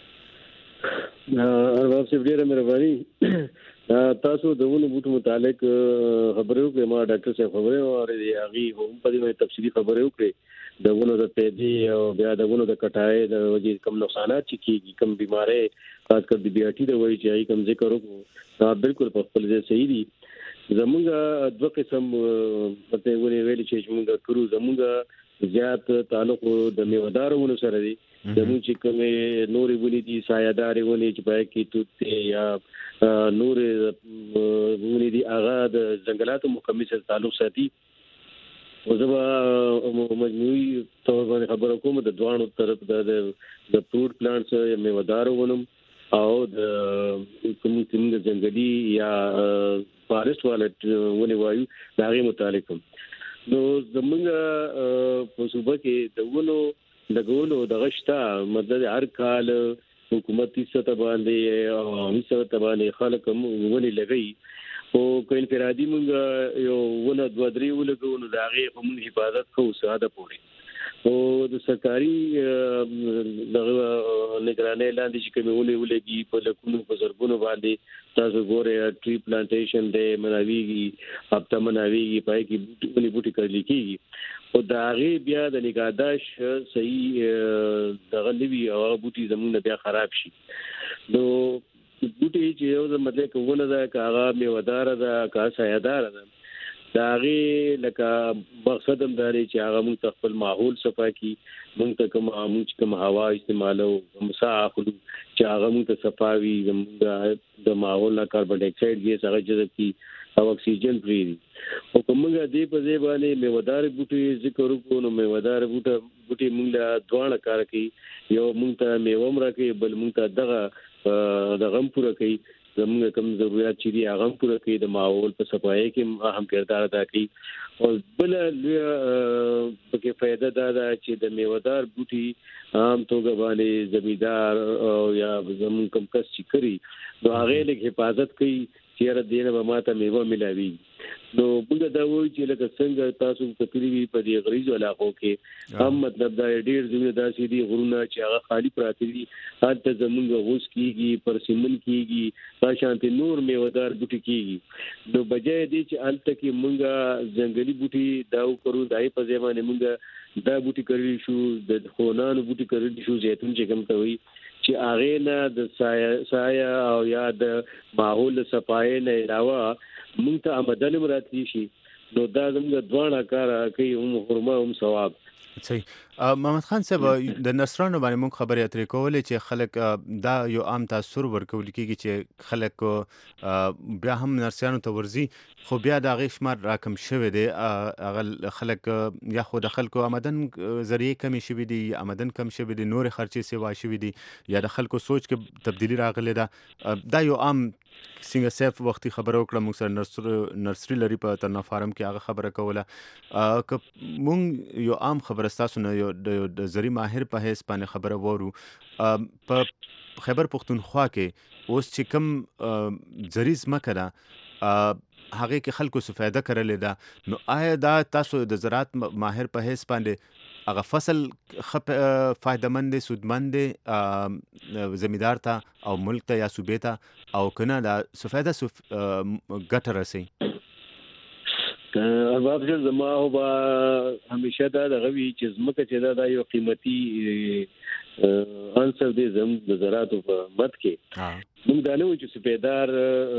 ارباب صاحب ډیره مهرباني تاسو د ونو بوټو متعلق خبرې وکړې. ما ډاکټر صاحب خبرې اورېدې هغې هم په دې باندې تفصیلي خبرې وکړې د ونو د پیدې او بیا د ونو د کټای د وجې کم نقصانات چې کېږي کم بیمارۍ خاص کر د BRT د وایي چې هغې کم ذکر وکړو دا بالکل په خپل ځای صحیح دي. زمونږ دوه قسم پته ونې ویلې چې موږ کړو زمونږ زیات تعلق د میوهدار ونو سره دی. زمونږ چې کومې نورې ونې دي سایه‌دارې ونې چې پای کې توت یا نورې ونې دي هغه د ځنګلاتو محکمې سره تعلق ساتي. او زه به مجموعي طور باندې خبره کوم د دوانو طرف د فروټ پلانټس یا میوهدارو ونو او د کوم ځنګلي یا فارست والا ونې وایو د هغې متعلق نو زمونږ په صوبه کې د ونو لګولو دغه شته مطلب هر کال حکومتي سطح باندې او عامي سطح باندې خلک ونې لګوي او که انفرادي مونږ یو ونه دوه درې ولګو نو د هغې په مونږ حفاظت کوو ساده پورې او د سرکاري د نگرانۍ لاندې چې کومې ولګي په لکونو په زرګونو باندې تاسو ګوره ټری پلانټیشن د مناويږي هفته مناويږي پای کې بوټي کړل کیږي او دا غي بیا د نگهداشت صحیح دغه نوی او بوټي زمونږ بیا خراب شي نو بوټي چې یو مطلب کوونه دا کاغه میوهدار دا کا سایدار ده دا غي لکه مقصد هم داري چې هغه موږ خپل ماحول صفا کی موږ کوم هوا استعمالو مساحل چې هغه موږ صفاوي د ماحول نه کاربن ډای اکساید ګیس هغه جذب کی او اکسیجن فری او کومه دې په ځای باندې میوهدار بوټي ذکر وکړو نو میوهدار بوټي موږ له دوه کار کوي یو موږ ته میوه مرکه بل موږ ته دغه غم پوره کوي زموږ کوم ضرورت چې دی هغه پوره کوي د ماحول په صفایي کې اهم کردار ادا کوي او بل پکې فائدہ دا چې د میوهدار بوټي عام توګه باندې زمیدار او یا زموږ کوم کس چې کوي نو هغه له حفاظت کوي چې را دینه به ماته میوه ملاوي نو موږ دا وایو چې لکه څنګه تاسو کتلی وی په دې غریزو علاقو کې هم مطلب دا ډیر زموږ داسې دي غرونه چې هغه خالی پراته دي هلته زموږ غوس کیږي پرسیمن کیږي دا شانتي نور میوهدار بوټي کیږي نو بجای دي چې هلته کې موږ ځنګلي بوټي دا وکړو دای په ځای باندې موږ دا بوټي کړی شو د خونانو بوټي کړی شو زیتون چې کوم کوي چې هغه نه د سایه او یا د ماحول صفای نه علاوه مونږ ته آمدن مراتلی شي نو دا زموږ دوه کار کوي هم حرمه هم ثواب صحیح محمد خان صاحب د نصرانو باندې موږ خبرې اترې کولې چې خلک دا یو عام تاثر ورکول کیږي چې خلک بیا هم نرسانو ته ورزي خو بیا د غي شمار راکم شوی دی هغه خلک یا خو د خلکو آمدن ذریعہ کمی شوی دی آمدن کم شوی دی نور خرچې سیوا شوی دی یا د خلکو سوچ کې تبدیلی راغلی دا یو عام څنګه سیف وختي خبرو کړم موږ سره نرسري لري په ترنا فارم کې هغه خبره کوله ک موږ یو عام خبره تاسو نه یو د زری ماهر په هیڅ باندې خبره وورو په خیبر پختونخوا کې اوس چې کوم زریز مکره هغه کې خلکو څه فائدہ کړل دا نو آیا دا تاسو د زراعت ماهر په هیڅ باندې هغه فصل فائدہ مند سودمند زمیدار ته او ملک ته یا صوبې ته او کنه دا څه فائدہ ګټه رسي ارباب چې زما او با همیشه دا غوي چې زمکه چې دا یو قیمتي انصر دې زم د زراعت په مد کې موږ دا نه و چې سپیدار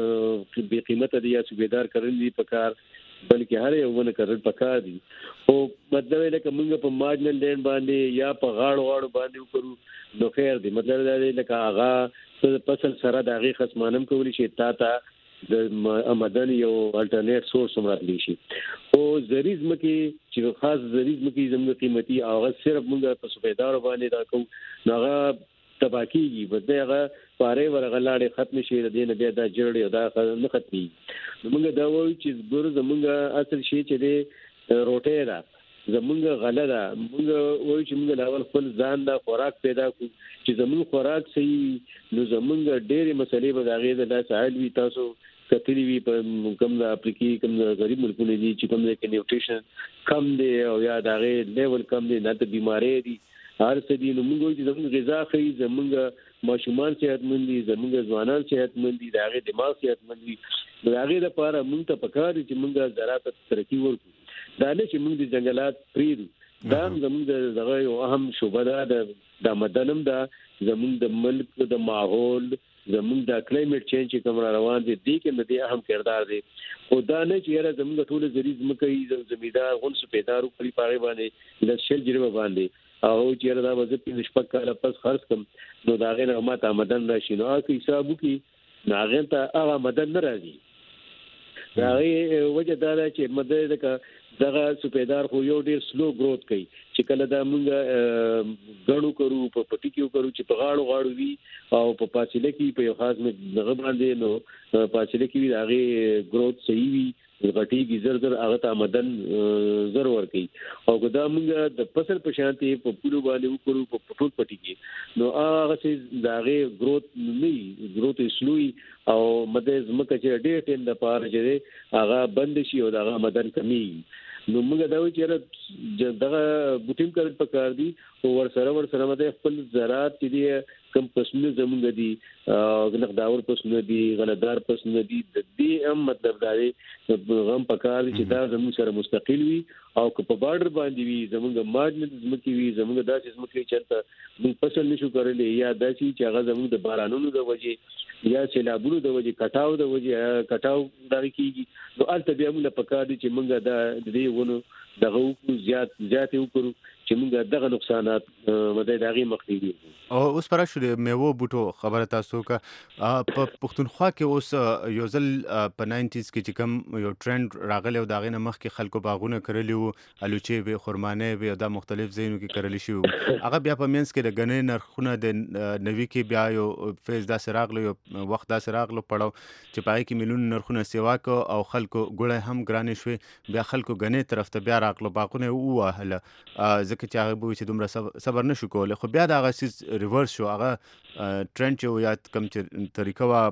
به قیمت دي یا سپیدار کړل دي په کار بلکې هر یو ونه کړل پکار دي او مطلب لکه موږ په مارجنل لینډ باندې یا په غاړو باندې وکړو نو خیر دی مطلب دا دی لکه هغه فصل سره د هغه خصمانم کولی شي تا د آمدن یو الټرنیټ سورس مرادلی شي او زریز مکي چې خاص زریز مکي زموږ قیمتي هغه صرف موږ په سپیدار باندې دا کوم هغه تباکیږي بده هغه پاره ورغه لاړې ختم شي د دې نه بیا دا جوړي دا نه ختمي موږ دا وایو چې ګور زموږ اصل شي چې د روټه را زموږ غله ده موږ وایو چې موږ لاول خپل ځان د خوراک پیدا کړو چې زموږ خوراک صحیح نو زموږ ډېری مسلې به دا غي د ساحل وی تاسو کتلی وی په کوم د افریقي کوم د غریب ملکونو دي چې کوم د نیوټریشن کم دی او یا دا غي لیول کم دی نه د بیماری دي هر څه دي نو موږ چې زموږ غذا خي زموږ ماشومان صحتمند دي زموږ ځوانان صحتمند دي دا غي دماغ صحتمند دي دا غي لپاره موږ ته پکار دي چې موږ زراعت ترقی ورکړو دا نه چې موږ د جنگلات پریږدو دا زموږ دغه یو اهم شوبه ده د مدنم ده زموږ د ملک د ماحول زموږ د کلایمټ چینج کوم روان دي د کې ندي اهم کردار دي او دا نه چې را زموږ ټول زریز مکه زمیدار غون سپیدارو کلی پاره باندې د شل جریبه باندې او چې را د وظیفې نشپک کاله پس خرڅ کم نو دا غیر امت آمدن راشي نو که حسابو کې ناغه ته هغه آمدن ناراضي دا وجه دا چې مدد دغه سپیدار خو یو ډیر سلو گروث کوي چې کله دا مونږ غړو کرو په پټی کې کرو چې په غاړو وي او په پاتله کې په یو خاص دغه باندې نو پاتله کې هغه گروث صحیح وي غټي کی زر هغه آمدن زر ور کوي او دا مونږ د فصل په شانتي په پلو باندې وکړو په پټول پټی کې نو هغه چې داغه گروث نه گروث سلوي او مده زمکه چې ډېر ټیم د پاره چې هغه بند شي او دغه آمدن کمی نو موږ دا وایو چې دغه بوټیم کړل پکار دي او ور سره مده خپل زراعت چې کم پسونه زمونږ دي غلطدار پسونه دي غلطدار پسونه دي د دې هم مطلب دا دی غم پکار دي چې دا زموږ سره مستقل وي او که په بارډر باندې وي زمونږ مارجن زمکي وي زمونږ داسې زمکي چې موږ فصل نشو کولای یا داسې چې هغه زمونږ د بارانونو د وجې یا سیلابونو د وجې کټاو دغه کیږي نو البته بیا موږ پکار دي چې موږ د دې ونو دغه زیات وکړو چې موږ دغه نقصانات مده دغه مخنیوي او اوس پر شو میوه بوټو خبره تاسو کا په پښتونخوا کې اوس یو ځل په 90s کې چې کوم یو ټرند راغلی او داغه نه مخ کې خلکو باغونه کړلی وو الوچي به خرمانه به د مختلف ځایونو کې کړلی شو هغه بیا په مینس کې د غنې نرخونه د نوي کې بیا یو فیز دا سراغلو یو وخت دا سراغلو پړو چې پای کې مليون نرخونه سیوا کو او خلکو ګړې هم ګرانې شوې بیا خلکو غنې طرف ته بیا راغلو باغونه وهله ځکه چې هغه به چې دومره صبر نشو کولای خو بیا دا غسیز ریورس شو هغه ټرند چې یا کم چې طریقه وا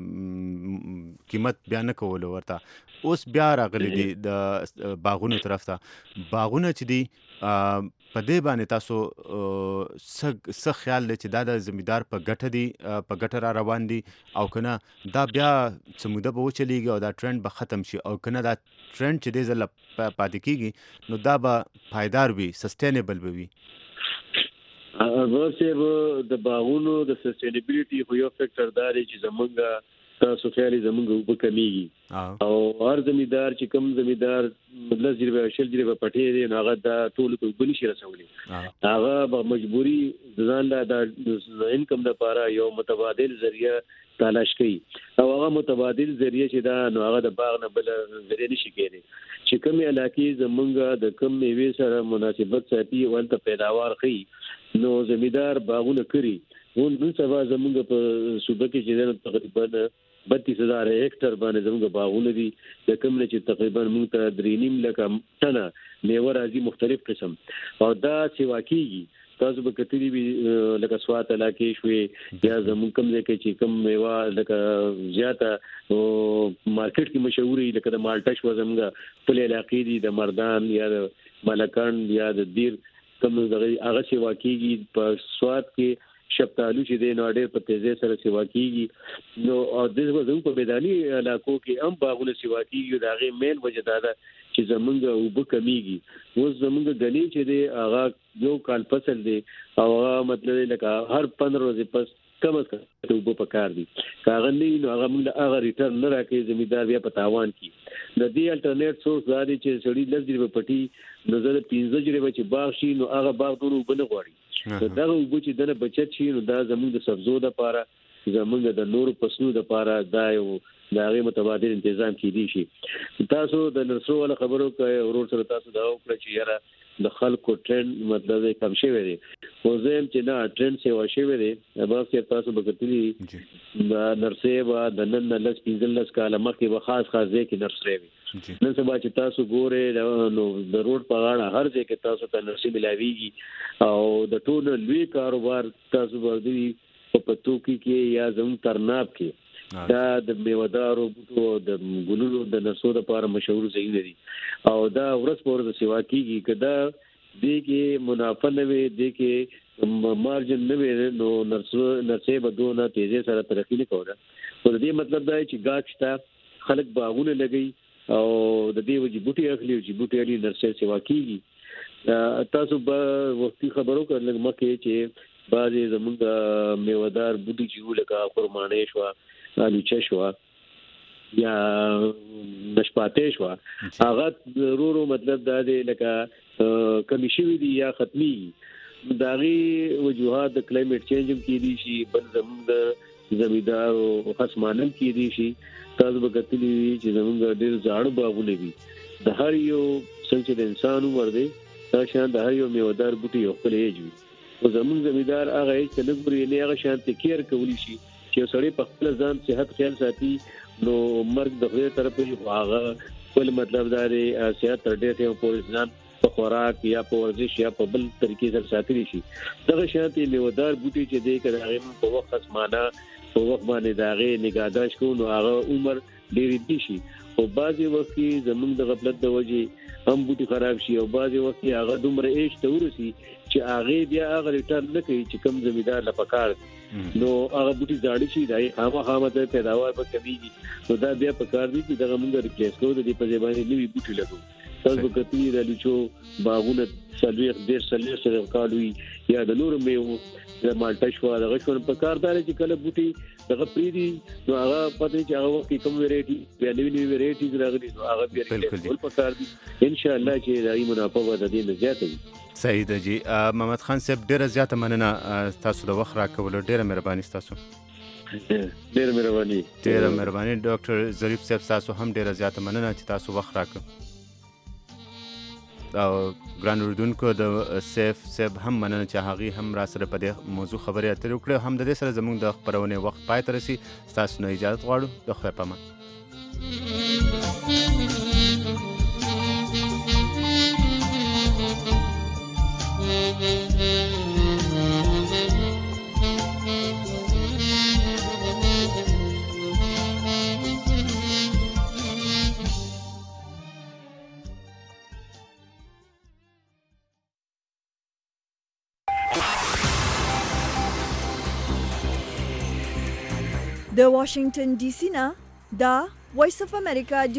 قیمت بیا نه کول ورته اوس بیا راغلي دي د باغونو طرف ته باغونه چې دي په دې باندې تاسو څه خیال لرئ چې دا د زمیندار په ګټه دي په ګټه را روان دي او کنه دا بیا سموده به وچلیږي او دا ټرند به ختم شي او کنه دا ټرند چې دې ځل پاتې کیږي نو دا به پایدار وي سسټینبل به وي ورسره د باغونو د سسټینبیلیټي خو یو فیکټر دی چې زمونږ تاسو خیالي زمونږ په کمیږي او هر زمیندار چې کم زمیندار مطلب چې شل جریبه پټې دي هغه دا ټول په بلی شي رسولي هغه به مجبوری ځان لا د انکم لپاره یو متبادل ذریعہ تلاش کوي او هغه متبادل ذریعہ چې دا نو هغه د باغ نه بل ذریعہ نشي کېدی چې کوم علاقې زمونږ د کم میوه سره مناسبت ساتي ولته پیداوار کوي نو زمیندار باغونه کوي نن سبا زمونږ په صوبه کې چې تقریبا 32,000 هکټر باندې زموږ باغونه دي د کوم نه چې تقریبا موږ ته 3.5 لک ټنه میوه راځي مختلف قسم او دا چې واقعي تاسو به کتلی وی لکه سوات علاقې شوي یا زموږ کوم ځای کې چې کوم میوه لکه زیاته مارکیټ کې مشهوري لکه د مالټا شو زموږ په علاقې دي د مردان یا د ملکان یا د دیر کوم هغه چې واقعي په سوات کې شپتالو چې د نوډر په تیزه سره سیوا کیږي نو او د زموږ په میداني علاقو کې هم باغونه سیوا کیږي دا غي مین وجه دا ده چې زمونږ وب کمیږي اوس زمونږ غنی چې دی هغه یو کال فصل دی او مطلب لکه هر 15 ورځې پس کم از کم وب پکار دي کاغه نه نو هغه موږ هغه ریټرن نه راکې زمیندار بیا په تاوان کې د دې الټرنیټ سورس دا دی چې سړی لږ دی په پټي نظر 15 جریبه چې باغ شي نو هغه باغ دونو بنه غواړي دا وګ چې دنه بچت شي نو دا زموږ د سبزو د لپاره زموږ د نور فصلو د لپاره دا یو دغه متبادل تنظیم کیدی شي تاسو د نرسو ولا خبرو کوي ورور سره تاسو دا وکړه چې یاره د خلکو ټرند مطلب کم شوی دی خو زم چې دا ټرند سی وشوی دی هغه چې تاسو بکتلی دا نرسې وا د نن لس 15 کاله مخکې به خاص ځای کې نرسې وي نن سبا چې تاسو ګوره نو د روډ په غاړه هر ځای کې تاسو ته نرسې ملاويږي او د ټول لوی کاروبار تاسو ورته په پتوکی کې یا زم ترناب کې دا د میوهدارو بوټو د ګلونو د نرسو لپاره مشهور ځای دي او دا ورځ په ورځ سیوا کیږي کدا دې کې منافع نه وي دې کې مارجن نه وي نو نرسې بدونه تیزه سره ترقی نه کوله پر دې مطلب دا چې گاچتا خلک باغونه لګي او د دې وجې بوټي اخلي چې بوټي لري نرسې سیوا کیږي تاسو به وختي خبرو کړل مکه چې بعضی زمونږ میوهدار بوټي چې لکه خرمانه شو الوچه شو یا نشپاتې شو هغه ضرورو مطلب دا دی لکه کمی شوی دی یا ختمي داغي وجوهات د کلایمټ چینج هم کیدي شي بل زموږ زمیندار او خصمانم کیدي شي تاسو به کتلی چې زموږ ډېر ځاړو باغونه دي د هر یو څنګه د انسان عمر دی دا شان د هر یو میوهدار بوټي یو خپل ایج وي او زموږ زمیندار هغه چې لګوري نه هغه شان ته کیر کولی شي چې سړی په خپل ځان صحت خیال ساتي نو مرګ د خپل طرف یې هغه خپل مطلب دا دی صحت تر ډېر ټیم پورې ځان په خوراک یا په ورزش یا په بل طریقې سره ساتلی شي دغه شانتي میوهدار بوټي چې دی کړه هغه په وخت اسمانه په وخت باندې داغه نگاهداشت کو نو هغه عمر ډېر دي شي او بعضي وخت کې زمونږ د غفلت د وجې هم بوټي خراب شي او بعضي وخت کې هغه دومره ایج ته ورسي چې هغه بیا هغه ریټرن نه کوي چې کم زمیدار لپاره نو هغه بوټي ځاړي شي دای هغه د پیداوار په کمیږي نو دا بیا په کار دي چې دا موږ ریپلیس کوو د دې په ځای باندې نوي بوټي لګو تاسو کتي د لچو باغونه سلويخ ډېر سلويخ سره کاروي یا د نور میوه د مالټا شو دغه شو په کار دار چې کله بوټي دغه پریدي نو هغه پته چې هغه وخت کوم ویرایټي بیا نوې ویرایټي راغلي نو هغه بیا ټول په کار دي ان شاء الله چې دایي منافعه د دې زیاته وي. صحیح ده جی. محمد خان صاحب ډیره زیاته مننه تاسو د وخت راکولو ډیره مهرباني تاسو. ډیره مهرباني ډاکټر ظریف صاحب تاسو هم ډیره زیاته مننه چې تاسو وخت راکړ. او ګران اردوونکو د سیف صاحب هم مننه چې هغه هم را سره په دې موضوع خبرې اترې وکړې. هم د دې سره زموږ د خبرونه وخت پای ته رسي. تاسو نه اجازه غواړو. د خدای په امان. د واشنگټن ډي سي نه دا وایس اف امریکا